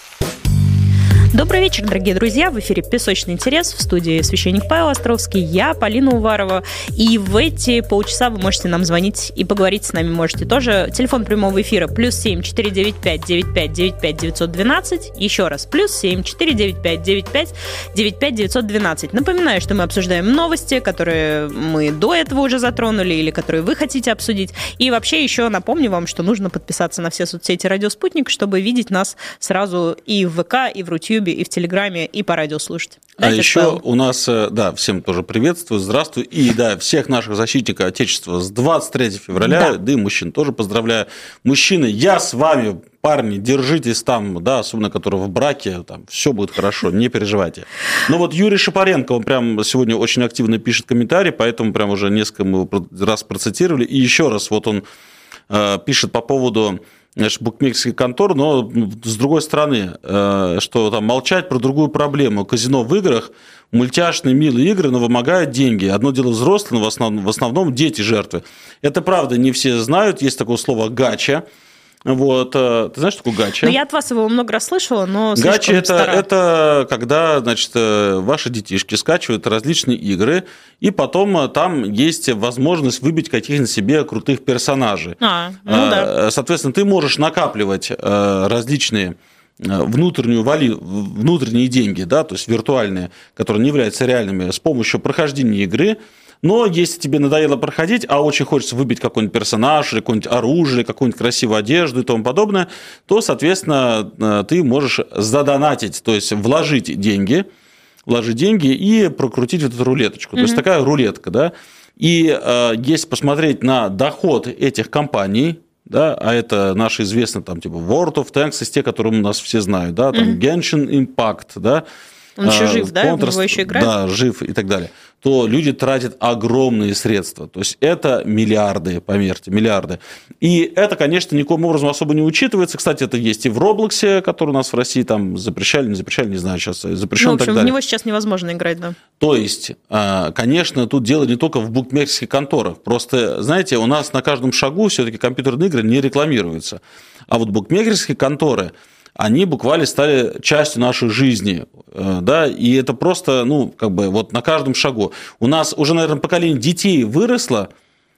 Добрый вечер, дорогие друзья. В эфире «Песочный интерес», в студии священник Павел Островский, я, Полина Уварова. И в эти полчаса вы можете нам звонить и поговорить с нами можете тоже. Телефон прямого эфира плюс семь четыре девять пять девять пять девять пять девятьсот двенадцать. Еще раз, плюс семь четыре девять пять девять пять девять пять девятьсот двенадцать. Напоминаю, что мы обсуждаем новости, которые мы до этого уже затронули или которые вы хотите обсудить. И вообще еще напомню вам, что нужно подписаться на все соцсети «Радио Спутник», чтобы видеть нас сразу и в ВК, и в Рутюбе, и в Телеграме, и по радио слушать. Да, а еще Павел? У нас, да, всем тоже приветствую, здравствуй. И, да, всех наших защитников Отечества с двадцать третьего февраля, да, да и мужчин тоже поздравляю. Мужчины, я с вами, парни, держитесь там, да, особенно которые в браке, там все будет хорошо, не переживайте. Но вот Юрий Шапаренко, он прям сегодня очень активно пишет комментарии, поэтому прям уже несколько мы раз процитировали. И еще раз вот он э, пишет по поводу, значит, букмекерских контор, но с другой стороны, что там молчать про другую проблему. Казино в играх, мультяшные, милые игры, но вымогают деньги. Одно дело взрослые, но в основном, в основном дети жертвы. Это правда, не все знают, есть такое слово «гача». Вот. Ты знаешь, что такое гача? Ну, я от вас его много раз слышала, но гача слишком это, стара. Это когда, значит, ваши детишки скачивают различные игры, и потом там есть возможность выбить каких-нибудь себе крутых персонажей. А, ну да. Соответственно, ты можешь накапливать различные внутреннюю вали... внутренние деньги, да, то есть виртуальные, которые не являются реальными, с помощью прохождения игры. Но если тебе надоело проходить, а очень хочется выбить какой-нибудь персонаж, или какое-нибудь оружие, какую-нибудь красивую одежду и тому подобное, то, соответственно, ты можешь задонатить, то есть вложить деньги, вложить деньги и прокрутить вот эту рулеточку. Mm-hmm. То есть такая рулетка, да. И э, если посмотреть на доход этих компаний, да, а это наши известные там типа World of Tanks, из тех, которые у нас все знают, да, там mm-hmm. Genshin Impact, да. Он еще жив, да? Контр... Его еще играет? Да, жив и так далее. То люди тратят огромные средства. То есть это миллиарды, поверьте, миллиарды. И это, конечно, никаким образом особо не учитывается. Кстати, это есть и в Роблоксе, который у нас в России там запрещали, не запрещали, не знаю, сейчас запрещен. Ну, в общем, и так далее. В него сейчас невозможно играть, да. То есть, конечно, тут дело не только в букмекерских конторах. Просто, знаете, у нас на каждом шагу все-таки компьютерные игры не рекламируются. А вот букмекерские конторы, они буквально стали частью нашей жизни, да, и это просто, ну, как бы вот на каждом шагу. У нас уже, наверное, поколение детей выросло,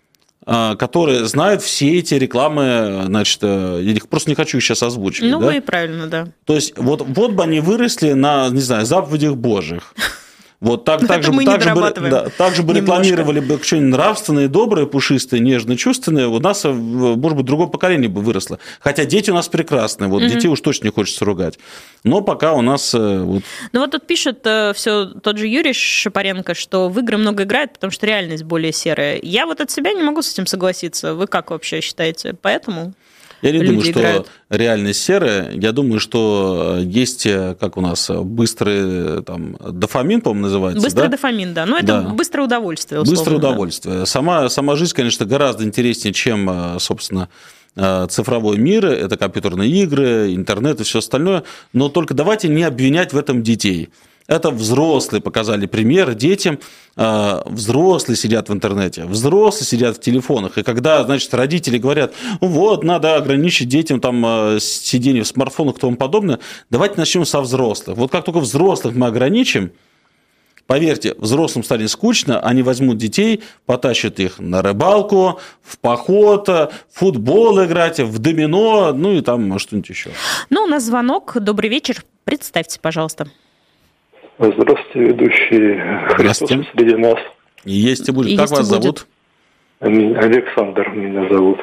которые знают все эти рекламы, значит, я их просто не хочу сейчас озвучивать. Ну, да? и правильно, да. То есть вот, вот бы они выросли на, не знаю, заповедях Божьих. Вот так, так, же, так, же бы, да, так же бы рекламировали бы что-нибудь нравственное, доброе, пушистое, нежное, чувственное, у нас, может быть, другое поколение бы выросло. Хотя дети у нас прекрасные, вот, mm-hmm. детей уж точно не хочется ругать. Но пока у нас... Вот... Ну вот тут пишет все тот же Юрий Шапаренко, что в игры много играют, потому что реальность более серая. Я вот от себя не могу с этим согласиться. Вы как вообще считаете? Поэтому... Я не Люди думаю, что играют. реальность серая. Я думаю, что есть, как у нас, быстрый там, дофамин, по-моему, называется. Быстрый да? дофамин, да. Но это да. быстрое удовольствие, условно. Быстрое удовольствие. Да. Сама, сама жизнь, конечно, гораздо интереснее, чем, собственно, цифровой мир. Это компьютерные игры, интернет и все остальное. Но только давайте не обвинять в этом детей. Это взрослые показали пример детям. Взрослые сидят в интернете, взрослые сидят в телефонах. И когда, значит, родители говорят, вот, надо ограничить детям там сидение в смартфонах и тому подобное, давайте начнем со взрослых. Вот как только взрослых мы ограничим, поверьте, взрослым станет скучно, они возьмут детей, потащат их на рыбалку, в поход, в футбол играть, в домино, ну и там что-нибудь еще. Ну, у нас звонок. Добрый вечер. Представьте, пожалуйста. Здравствуйте, ведущий. Христос среди нас. Есть и будет. Есть как вас будет. Зовут? Александр меня зовут.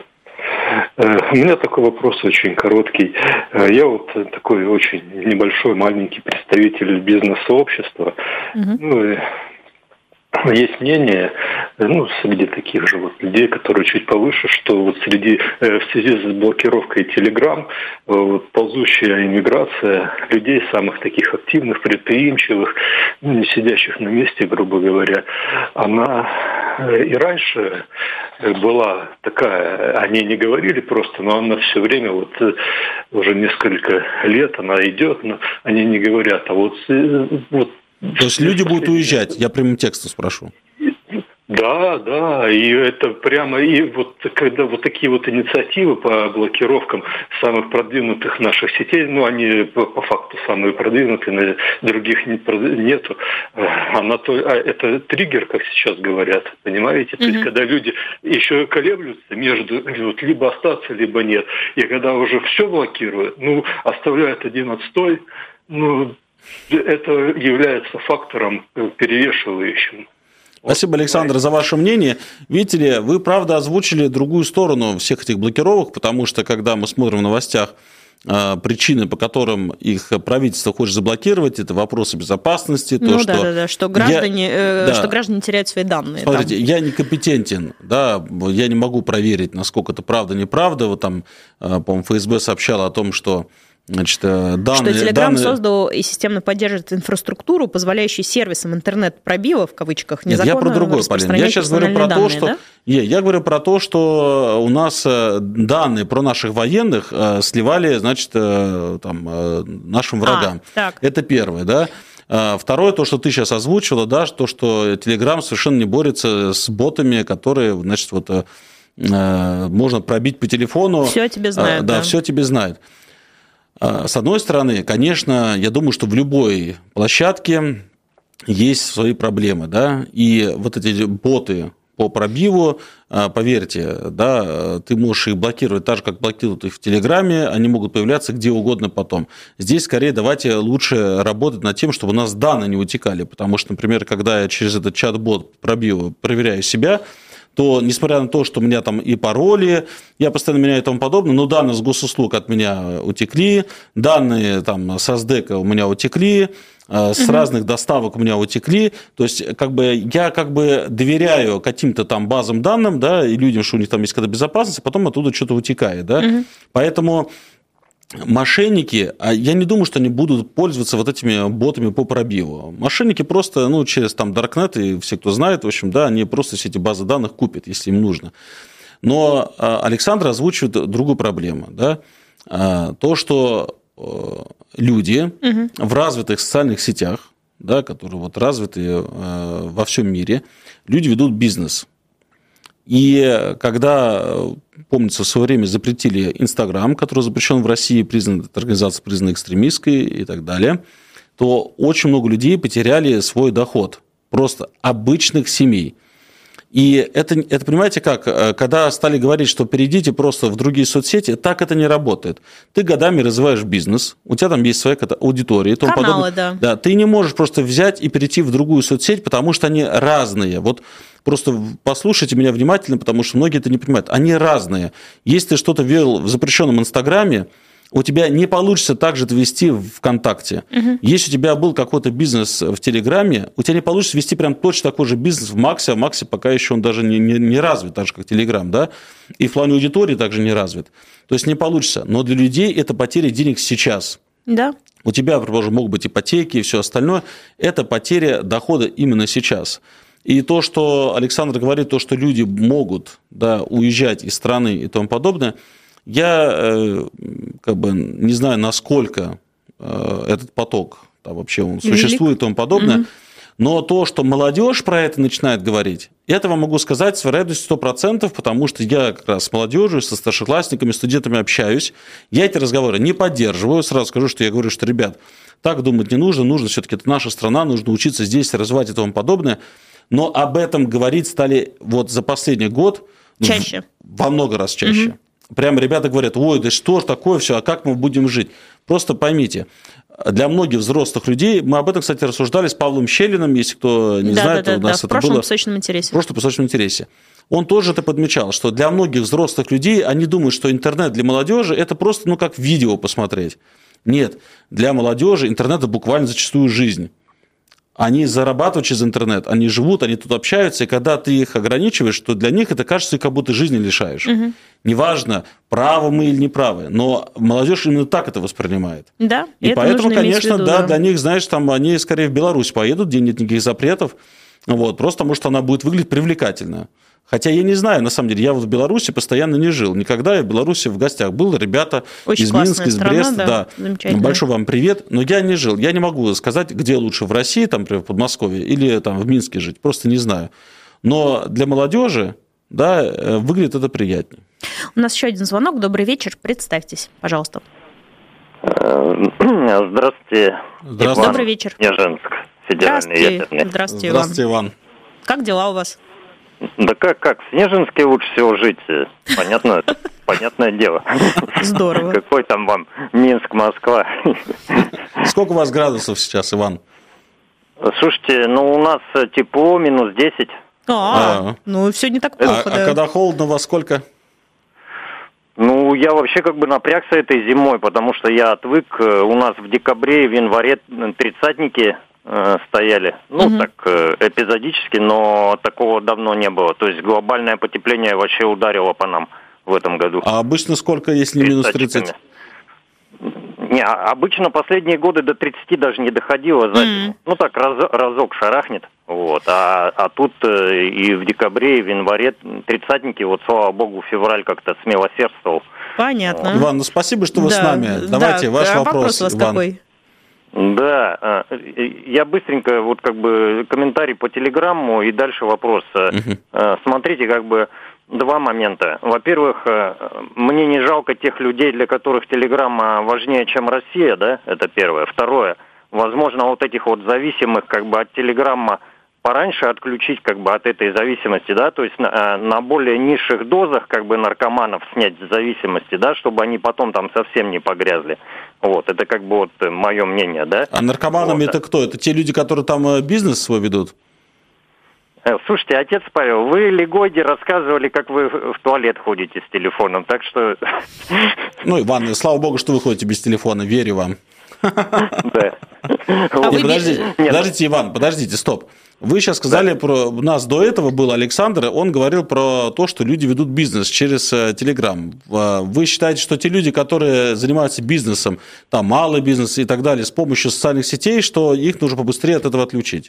У меня такой вопрос очень короткий. Я вот такой очень небольшой, маленький представитель бизнес-сообщества. Угу. Ну, есть мнение, ну, среди таких же вот людей, которые чуть повыше, что вот среди, в связи с блокировкой Telegram, вот, ползущая иммиграция людей, самых таких активных, предприимчивых, ну, не сидящих на месте, грубо говоря, она и раньше была такая, они не говорили просто, но она все время, вот уже несколько лет она идет, но они не говорят, а вот... вот То есть люди будут уезжать, я прямым текстом спрошу. Да, да, и это прямо, и вот когда вот такие вот инициативы по блокировкам самых продвинутых наших сетей, ну, они по, по факту самые продвинутые, других нету, она то, а это триггер, как сейчас говорят, понимаете? Mm-hmm. То есть, когда люди еще колеблются между, вот, либо остаться, либо нет, и когда уже все блокируют, ну, оставляют один отстой, ну, это является фактором перевешивающим. Спасибо, Александр, за ваше мнение. Видите ли, вы, правда, озвучили другую сторону всех этих блокировок, потому что, когда мы смотрим в новостях причины, по которым их правительство хочет заблокировать, это вопросы безопасности. То, ну что да, да, да, что граждане, я, э, да. что граждане теряют свои данные. Смотрите, там. я некомпетентен, да, я не могу проверить, насколько это правда, неправда. Вот там, по-моему, эф эс бэ сообщало о том, что Значит, данные, что Telegram данные... создал и системно поддерживает инфраструктуру, позволяющую сервисам интернет-пробива, в кавычках, незаконно Нет, я про другое, Полин. Я сейчас говорю про данные, то, что... Да? Я, я говорю про то, что у нас данные про наших военных сливали, значит, там, нашим врагам. А, так. Это первое, да. Второе, то, что ты сейчас озвучила, да, то, что Telegram совершенно не борется с ботами, которые, значит, вот можно пробить по телефону. Все о тебе знают. Да, да. все о тебе знают. С одной стороны, конечно, я думаю, что в любой площадке есть свои проблемы, да, и вот эти боты по пробиву, поверьте, да, ты можешь их блокировать так же, как блокируют их в Телеграме, они могут появляться где угодно потом. Здесь, скорее, давайте лучше работать над тем, чтобы у нас данные не утекали, потому что, например, когда я через этот чат-бот пробиву проверяю себя, то, несмотря на то, что у меня там и пароли, я постоянно меняю и тому подобное, но данные с госуслуг от меня утекли, данные там с АСДЭКа у меня утекли, с угу. разных доставок у меня утекли. То есть, как бы, я как бы доверяю каким-то там базам данным, да, и людям, что у них там есть какая-то безопасность, а потом оттуда что-то утекает, да. Угу. Поэтому мошенники, я не думаю, что они будут пользоваться вот этими ботами по пробиву. Мошенники просто, ну, через там Darknet, и все, кто знает, в общем, да, они просто все эти базы данных купят, если им нужно. Но Александр озвучивает другую проблему, да, то, что люди угу. в развитых социальных сетях, да, которые вот развиты во всем мире, люди ведут бизнес. И когда, помнится, в свое время запретили Инстаграм, который запрещен в России, признан, организация признана экстремистской и так далее, то очень много людей потеряли свой доход, просто обычных семей. И это, это, понимаете, как, когда стали говорить, что перейдите просто в другие соцсети, так это не работает. Ты годами развиваешь бизнес, у тебя там есть своя аудитория и тому Каналы, подобное. Да. Да, ты не можешь просто взять и перейти в другую соцсеть, потому что они разные. Вот просто послушайте меня внимательно, потому что многие это не понимают. Они разные. Если ты что-то вел в запрещенном Инстаграме, у тебя не получится так же это вести в ВКонтакте. Угу. Если у тебя был какой-то бизнес в Телеграме, у тебя не получится вести прям точно такой же бизнес в Максе, а в Максе пока еще он даже не, не, не развит, так же, как Телеграм, да, и в плане аудитории также не развит. То есть не получится. Но для людей это потеря денег сейчас. Да. У тебя, предположим, могут быть ипотеки и все остальное. Это потеря дохода именно сейчас. И то, что Александр говорит, то, что люди могут, да, уезжать из страны и тому подобное, я как бы не знаю, насколько этот поток там вообще он существует и тому подобное. Mm-hmm. Но то, что молодежь про это начинает говорить, это вам могу сказать с вероятностью сто процентов, потому что я как раз с молодежью, со старшеклассниками, студентами общаюсь. Я эти разговоры не поддерживаю. Сразу скажу, что я говорю, что, ребят, так думать не нужно, нужно все-таки, это наша страна, нужно учиться здесь, развивать и тому подобное. Но об этом говорить стали вот за последний год чаще. Во много раз чаще. Угу. Прямо ребята говорят, ой, да что ж такое все, а как мы будем жить? Просто поймите, для многих взрослых людей, мы об этом, кстати, рассуждали с Павлом Щелиным, если кто не да, знает, да, да, у нас да, это в прошлом было... песочном интересе. В прошлом песочном интересе. Он тоже это подмечал, что для многих взрослых людей, они думают, что интернет для молодежи это просто, ну, как видео посмотреть. Нет, для молодежи интернет это буквально зачастую жизнь. Они зарабатывают через интернет, они живут, они тут общаются, и когда ты их ограничиваешь, то для них это кажется, как будто жизни лишаешь. Угу. Неважно, правы мы или неправы, но молодежь именно так это воспринимает. Да, и это поэтому, конечно, виду, да, да, для них, знаешь, там они скорее в Беларусь поедут, где нет никаких запретов, вот, просто потому что она будет выглядеть привлекательно. Хотя я не знаю, на самом деле, я вот в Беларуси постоянно не жил. Никогда я в Беларуси в гостях был, ребята очень из Минска, из страна, Бреста. Да. Большой вам привет. Но я не жил. Я не могу сказать, где лучше в России, там, например, в Подмосковье, или там, в Минске жить. Просто не знаю. Но для молодежи, да, выглядит это приятнее. У нас еще один звонок. Добрый вечер. Представьтесь, пожалуйста. Здравствуйте. Здравствуйте. Добрый вечер. Снежинск. Федеральный ядерный. Здравствуйте, Иван. Здравствуйте, Иван. Как дела у вас? Да как, как, в Снежинске лучше всего жить, понятно, понятное дело. Здорово. Какой там вам Минск, Москва. Сколько у вас градусов сейчас, Иван? Слушайте, ну у нас тепло, минус десять. А, а, ну все не так плохо, а, да. А когда холодно, у вас сколько? Ну, я вообще как бы напрягся этой зимой, потому что я отвык, у нас в декабре и в январе тридцатники стояли. Ну, угу. так, эпизодически, но такого давно не было. То есть глобальное потепление вообще ударило по нам в этом году. А обычно сколько, если не минус тридцать? Не, обычно последние годы до тридцати даже не доходило. Mm. Ну, так, раз, разок шарахнет. Вот. А, а тут и в декабре, и в январе тридцатники, вот, слава богу, февраль как-то смилосердствовал. Понятно. Вот. Иван, ну спасибо, что вы да. с нами. Давайте, да. ваш а вопрос, вопрос у вас Иван. Какой? Да, я быстренько, вот как бы комментарий по телеграмму и дальше вопрос. Uh-huh. Смотрите, как бы два момента. Во-первых, мне не жалко тех людей, для которых телеграмма важнее, чем Россия, да, это первое. Второе, возможно, вот этих вот зависимых как бы от телеграмма пораньше отключить как бы от этой зависимости, да, то есть на, на более низших дозах как бы наркоманов снять зависимости, да, чтобы они потом там совсем не погрязли. Вот, это как бы вот мое мнение, да. А наркоманами вот. Это кто? Это те люди, которые там бизнес свой ведут? Слушайте, отец Павел, вы Легойде рассказывали, как вы в туалет ходите с телефоном, так что... Ну, Иван, слава богу, что вы ходите без телефона, верю вам. Да. Подождите, подождите, Иван, подождите, стоп. Вы сейчас сказали да. про... У нас до этого был Александр, он говорил про то, что люди ведут бизнес через Телеграм. Вы считаете, что те люди, которые занимаются бизнесом, там малый бизнес и так далее, с помощью социальных сетей, что их нужно побыстрее от этого отключить?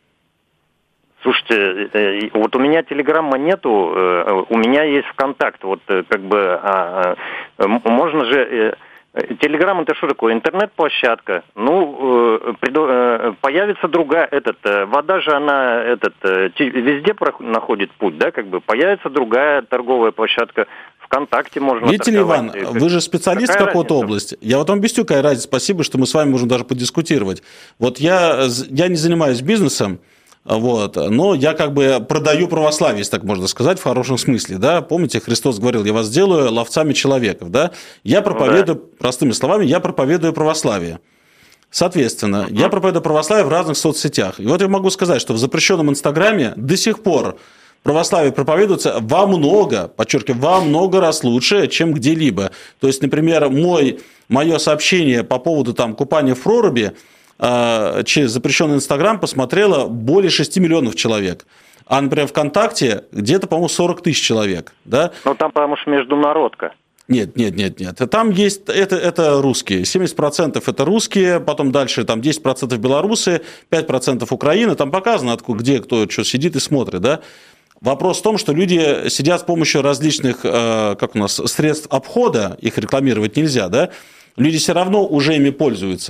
Слушайте, вот у меня телеграмма нету, у меня есть ВКонтакт. Вот как бы можно же... Телеграм это что такое? Интернет-площадка. Ну, появится другая, этот, вода же она, этот, везде находит путь, да, как бы, появится другая торговая площадка. ВКонтакте можно Видите ли, Иван, как... вы же специалист какая в какой-то области. Я вот вам объясню, какая разница. Спасибо, что мы с вами можем даже подискутировать. Вот я, я не занимаюсь бизнесом, вот, но я как бы продаю православие, если так можно сказать, в хорошем смысле, да, помните, Христос говорил, я вас сделаю ловцами человеков, да, я проповедую, ну, да. простыми словами, я проповедую православие, соответственно, uh-huh. я проповедую православие в разных соцсетях, и вот я могу сказать, что в запрещенном Инстаграме до сих пор православие проповедуется во много, подчеркиваю, во много раз лучше, чем где-либо, то есть, например, мой, мое сообщение по поводу там купания в проруби через запрещенный Инстаграм посмотрело более шести миллионов человек. А, например, ВКонтакте где-то, по-моему, сорок тысяч человек. Да? Ну, там, потому что международка. Нет, нет, нет, нет. Там есть, это, это русские. семьдесят процентов это русские, потом дальше там десять процентов белорусы, пять процентов Украины. Там показано, откуда, где кто что сидит и смотрит. Да? Вопрос в том, что люди сидят с помощью различных, как у нас, средств обхода, их рекламировать нельзя, да? Люди все равно уже ими пользуются.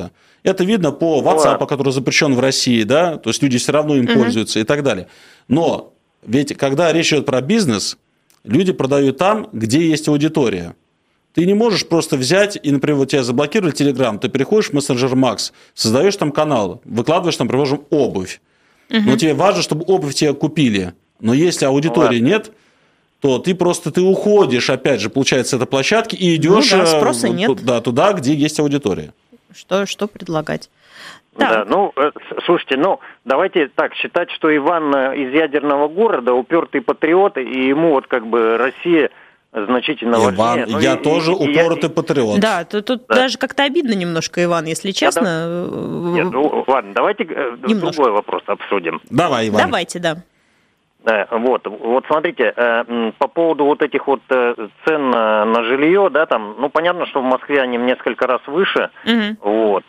Это видно по WhatsApp, который запрещен в России, да, то есть люди все равно им угу. пользуются и так далее. Но ведь когда речь идет про бизнес, люди продают там, где есть аудитория. Ты не можешь просто взять и, например, вот тебя заблокировали Telegram, ты переходишь в мессенджер Max, создаешь там канал, выкладываешь там, предположим, обувь. Угу. Но тебе важно, чтобы обувь тебе купили. Но если аудитории Ладно. нет, то ты просто ты уходишь, опять же, получается, с этой площадки и идешь ну, да, спроса нет. Да, туда, где есть аудитория. Что, что предлагать? Да, ну, слушайте, ну, давайте так считать, что Иван из ядерного города, упертый патриот, и ему вот как бы Россия значительно Иван, важнее. Ну, я и, тоже и, упоротый и, патриот. Да, тут, тут да. даже как-то обидно немножко, Иван, если честно. Нет, ну, ладно, давайте немножко. Другой вопрос обсудим. Давай, Иван. Давайте, да. Вот, вот смотрите, по поводу вот этих вот цен на жилье, да, там, ну, понятно, что в Москве они в несколько раз выше, угу. вот,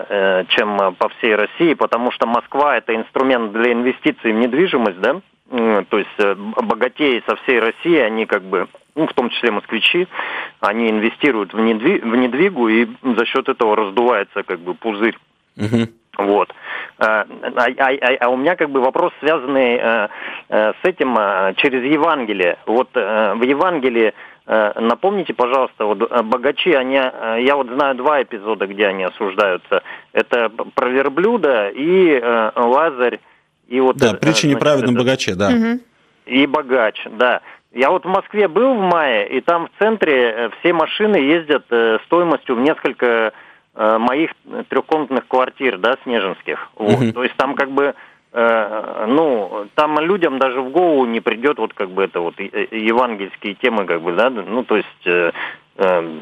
чем по всей России, потому что Москва – это инструмент для инвестиций в недвижимость, да, то есть богатеи со всей России, они как бы, ну, в том числе москвичи, они инвестируют в, недвиг, в недвигу, и за счет этого раздувается как бы пузырь. Угу. Вот. А, а, а, а у меня как бы вопрос, связанный а, а, с этим а, через Евангелие. Вот а, в Евангелии, а, напомните, пожалуйста, вот богачи, они, а, я вот знаю два эпизода, где они осуждаются. Это про верблюда и а, Лазарь. И вот, да, притча о неправедном богаче, да. Угу. И богач, да. Я вот в Москве был в мае, и там в центре все машины ездят стоимостью в несколько моих трехкомнатных квартир, да, снежинских. Вот. Uh-huh. То есть там как бы, э, ну, там людям даже в голову не придет вот как бы это вот евангельские темы, как бы, да, ну, то есть... Э, э,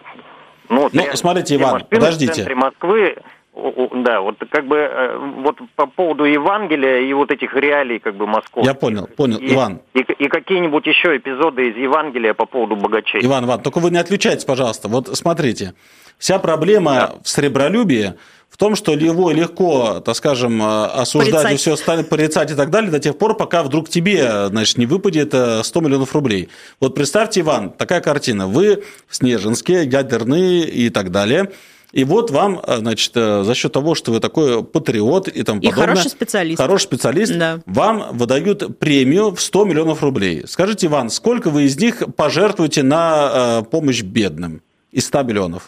ну, ну смотрите, Иван, подождите. В центре Москвы, да, вот как бы вот по поводу Евангелия и вот этих реалий как бы московских. Я понял, понял, и, Иван. И, и какие-нибудь еще эпизоды из Евангелия по поводу богачей. Иван, Иван, только вы не отключайтесь, пожалуйста. Вот смотрите, вся проблема да. в сребролюбии в том, что его легко, так скажем, осуждать порицать. И все остальное, порицать и так далее до тех пор, пока вдруг тебе, значит, не выпадет сто миллионов рублей. Вот представьте, Иван, такая картина. Вы в Снежинске, ядерные и так далее. И вот вам, значит, за счет того, что вы такой патриот и тому подобное. И хороший специалист. Хороший специалист. Да. Вам выдают премию в сто миллионов рублей. Скажите, Иван, сколько вы из них пожертвуете на помощь бедным из ста миллионов?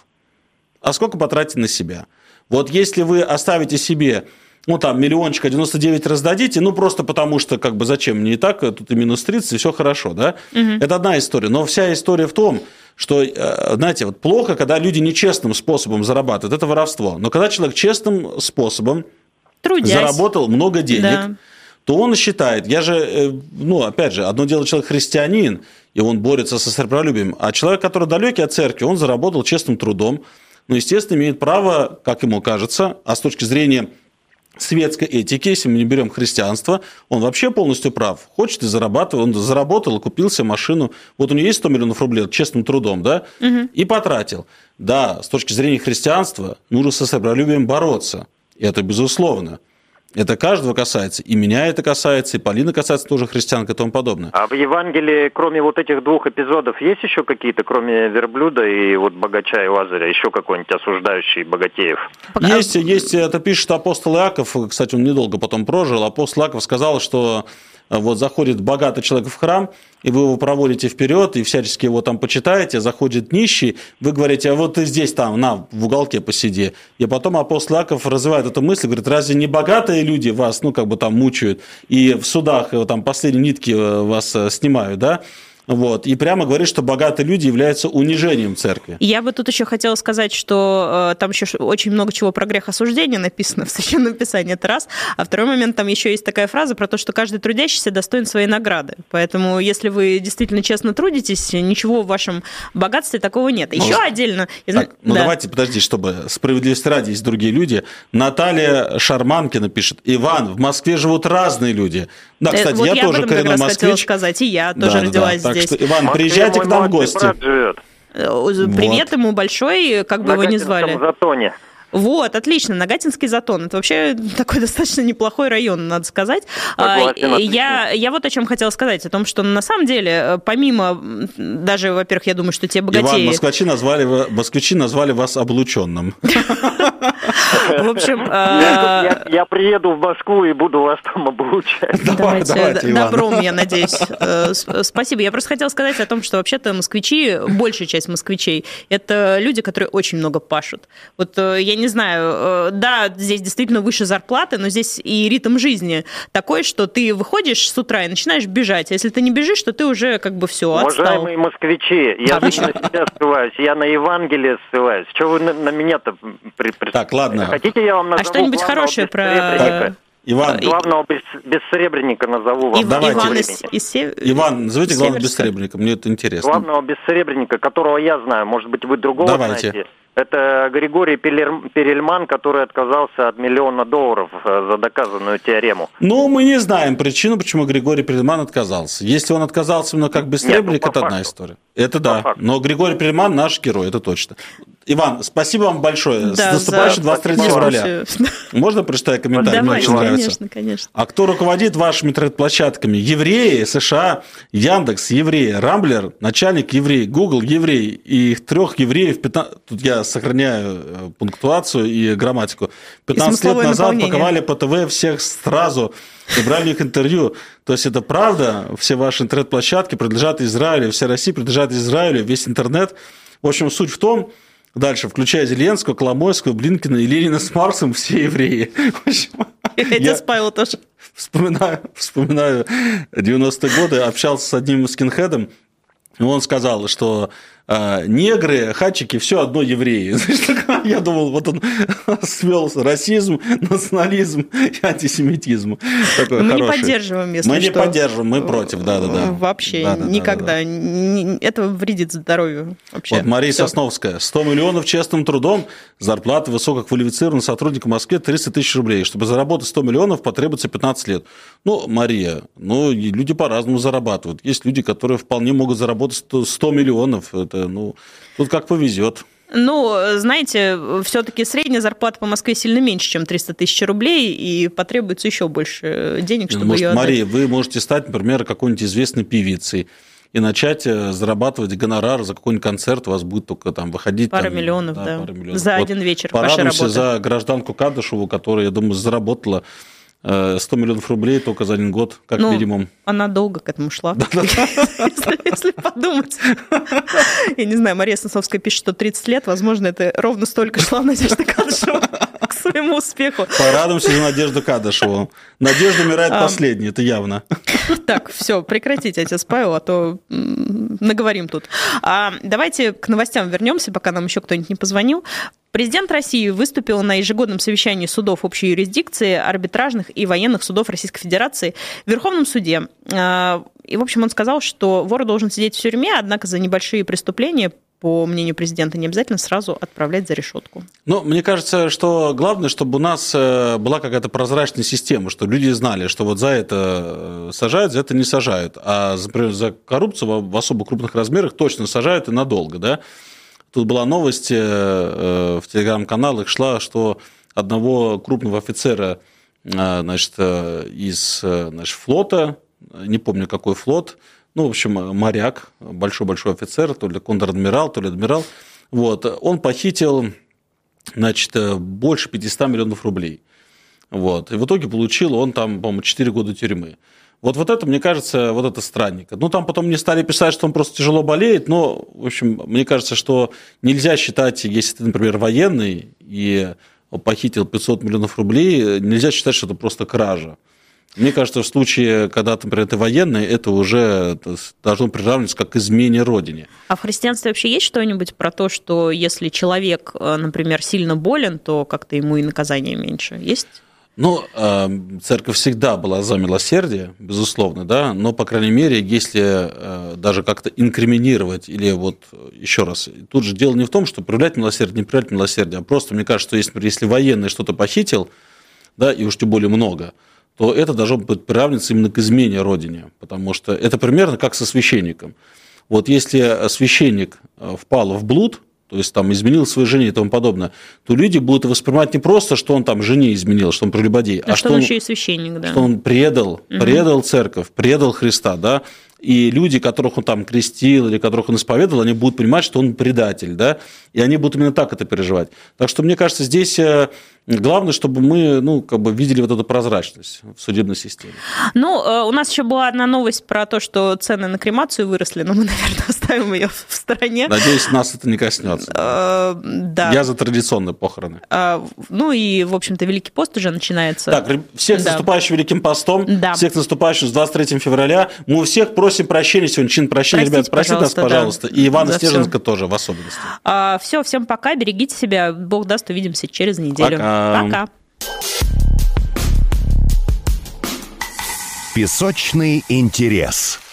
А сколько потратите на себя? Вот если вы оставите себе, ну, там, миллиончика девяносто девять раздадите, ну, просто потому что, как бы, зачем мне и так, тут и минус тридцать, и все хорошо, да? Угу. Это одна история. Но вся история в том, что, знаете, вот плохо, когда люди нечестным способом зарабатывают, это воровство. Но когда человек честным способом Трудясь. заработал много денег, да. то он считает, я же, ну, опять же, одно дело человек христианин, и он борется со сребролюбием, а человек, который далекий от церкви, он заработал честным трудом, но, естественно, имеет право, как ему кажется, а с точки зрения светской этики, если мы не берем христианство, он вообще полностью прав. Хочет и зарабатывает, он заработал, купил себе машину, вот у него есть сто миллионов рублей честным трудом, да, угу. и потратил. Да, с точки зрения христианства нужно со сребролюбием бороться, и это безусловно. Это каждого касается, и меня это касается, и Полина касается, тоже христианка и тому подобное. А в Евангелии, кроме вот этих двух эпизодов, есть еще какие-то, кроме верблюда и вот богача и Лазаря, еще какой-нибудь осуждающий богатеев? Есть, есть, это пишет апостол Иаков, кстати, он недолго потом прожил, апостол Иаков сказал, что вот заходит богатый человек в храм, и вы его проводите вперед, и всячески его там почитаете, заходит нищий, вы говорите, а вот ты здесь там, на, в уголке посиди. И потом апостол Иаков развивает эту мысль, говорит, разве не богатые люди вас, ну, как бы там мучают, и в судах там последние нитки вас снимают, да? Вот, и прямо говорит, что богатые люди являются унижением церкви. Я бы тут еще хотела сказать, что э, там еще очень много чего про грех осуждения написано в Священном Писании, это раз. А второй момент, там еще есть такая фраза про то, что каждый трудящийся достоин своей награды. Поэтому, если вы действительно честно трудитесь, ничего в вашем богатстве такого нет. Еще ну, отдельно... Так, ну, да. давайте, подожди, чтобы справедливости ради, есть другие люди. Наталья Шарманкина пишет, Иван, в Москве живут разные люди. Да, кстати, вот я, я тоже коренной москвич. Я хотела сказать, и я тоже да, родилась да, да. здесь. Так что, Иван, приезжайте к нам в гости. Привет вот. ему большой, как бы его ни звали. На Затоне. Вот, отлично, Нагатинский затон. Это вообще такой достаточно неплохой район, надо сказать. Согласен, я, я вот о чем хотела сказать, о том, что на самом деле, помимо, даже, во-первых, я думаю, что те богатеи... Иван, москвичи назвали, москвичи назвали вас облученным. В общем... Я приеду в Москву и буду вас там обучать. Давайте, добром, я надеюсь. Спасибо. Я просто хотела сказать о том, что вообще-то москвичи, большая часть москвичей, это люди, которые очень много пашут. Вот я не знаю, да, здесь действительно выше зарплаты, но здесь и ритм жизни такой, что ты выходишь с утра и начинаешь бежать. А если ты не бежишь, то ты уже как бы все, отстал. Уважаемые москвичи, я на себя ссылаюсь, я на Евангелие ссылаюсь. Что вы на, на меня-то... При, при... Так, ладно. Хотите, я вам назову а что-нибудь хорошее про... Так, Иван. Главного без, бессребреника назову вам. Ив... Иван из, из сев... Иван, назовите главного бессребреника, мне это интересно. Главного бессребреника, которого я знаю, может быть, вы другого Давайте. знаете. Это Григорий Перельман, который отказался от миллиона долларов за доказанную теорему. Ну, мы не знаем причину, почему Григорий Перельман отказался. Если он отказался именно как бессребренник, Нет, ну, это факту. одна история. Это да, но Григорий Перельман наш герой, это точно. Иван, спасибо вам большое. Да, с наступающим двадцать третьего февраля. Можно прочитать комментарий? Давайте, Мне очень конечно, нравится. конечно. А кто руководит вашими интернет-площадками? Евреи, США, Яндекс, евреи, Рамблер, начальник еврей, Google, еврей, и их трех евреев, пятнадцать... тут я сохраняю пунктуацию и грамматику, пятнадцать лет назад паковали по ТВ всех сразу и брали их интервью. То есть это правда, все ваши интернет-площадки принадлежат Израилю, вся Россия принадлежат Израилю, весь интернет. В общем, суть в том, дальше, включая Зеленского, Коломойского, Блинкина и Ленина с Марсом, все евреи. Я Павел тоже. Вспоминаю, вспоминаю девяностые годы, общался с одним скинхедом, и он сказал, что э, негры, хатчики, все одно евреи. Я думал, вот он свел расизм, национализм и антисемитизм. Такой мы хороший. не поддерживаем, если мы что. Мы не поддерживаем, мы против, да-да-да. Вообще да, да, никогда. Да, да, да. Это вредит здоровью. Вообще. Вот Мария Всё. Сосновская. сто миллионов честным трудом, зарплата высококвалифицированного сотрудника в Москве триста тысяч рублей. Чтобы заработать сто миллионов, потребуется пятнадцать лет. Ну, Мария, ну, люди по-разному зарабатывают. Есть люди, которые вполне могут заработать сто миллионов. Это, ну, тут как повезет. Ну, знаете, все-таки средняя зарплата по Москве сильно меньше, чем триста тысяч рублей, и потребуется еще больше денег, чтобы Может, ее отдать. Мария, вы можете стать, например, какой-нибудь известной певицей и начать зарабатывать гонорар за какой-нибудь концерт, у вас будет только там выходить... Пара там, миллионов, да, да, пара миллионов. за вот один вечер вашей порадуемся работы. за гражданку Кадышеву, которая, я думаю, заработала сто миллионов рублей только за один год, как ну, минимум. Она долго к этому шла, если подумать. Я не знаю, Мария Сосновская пишет, что тридцать лет, возможно, это ровно столько шла Надежда Кадышева к своему успеху. Порадуемся за Надежду Кадышеву. Надежда умирает последней, это явно. Так, все, прекратите, отец Павел, а то наговорим тут. А давайте к новостям вернемся, пока нам еще кто-нибудь не позвонил. Президент России выступил на ежегодном совещании судов общей юрисдикции, арбитражных и военных судов Российской Федерации в Верховном суде. И, в общем, он сказал, что вор должен сидеть в тюрьме, однако за небольшие преступления, по мнению президента, не обязательно сразу отправлять за решетку. Ну, мне кажется, что главное, чтобы у нас была какая-то прозрачная система, что люди знали, что вот за это сажают, за это не сажают, а, например, за коррупцию в особо крупных размерах точно сажают и надолго, да? Тут была новость в телеграм-каналах, шла, что одного крупного офицера, значит, из, значит, флота, не помню, какой флот, ну, в общем, моряк, большой-большой офицер, то ли контр-адмирал, то ли адмирал, вот, он похитил, значит, больше пятьсот миллионов рублей. Вот, и в итоге получил он там, по-моему, четыре года тюрьмы. Вот, вот это, мне кажется, вот это странненько. Ну, там потом не стали писать, что он просто тяжело болеет, но, в общем, мне кажется, что нельзя считать, если ты, например, военный и похитил пятьсот миллионов рублей, нельзя считать, что это просто кража. Мне кажется, в случае, когда, например, ты военный, это уже должно приравниваться как к измене родине. А в христианстве вообще есть что-нибудь про то, что если человек, например, сильно болен, то как-то ему и наказание меньше? Есть? Ну, церковь всегда была за милосердие, безусловно, да, но, по крайней мере, если даже как-то инкриминировать или вот, еще раз, тут же дело не в том, что проявлять милосердие, не проявлять милосердие, а просто, мне кажется, что если, если военный что-то похитил, да, и уж тем более много, то это должно быть приравниваться именно к измене родине, потому что это примерно как со священником. Вот если священник впал в блуд, то есть там изменил своей жене и тому подобное, то люди будут воспринимать не просто, что он там жене изменил, что он прелюбодей, а, а что он еще и священник, да. Что он предал, угу. предал церковь, предал Христа, да, и люди, которых он там крестил или которых он исповедовал, они будут понимать, что он предатель, да, и они будут именно так это переживать. Так что, мне кажется, здесь главное, чтобы мы, ну, как бы видели вот эту прозрачность в судебной системе. Ну, у нас еще была одна новость про то, что цены на кремацию выросли, но мы, наверное, оставим ее в стороне. Надеюсь, нас это не коснется. Да. Я за традиционные похороны. Ну и, в общем-то, Великий пост уже начинается. Так, всех с да. наступающим Великим постом, да. всех с наступающим с двадцать третьего февраля. Мы у всех просим прощения сегодня, чин прощения. Простите, ребят, простите нас, пожалуйста. Да. И Ивана За Стерженко тоже в особенности. А, все, всем пока, берегите себя. Бог даст, увидимся через неделю. Пока. Пока. Песочный интерес.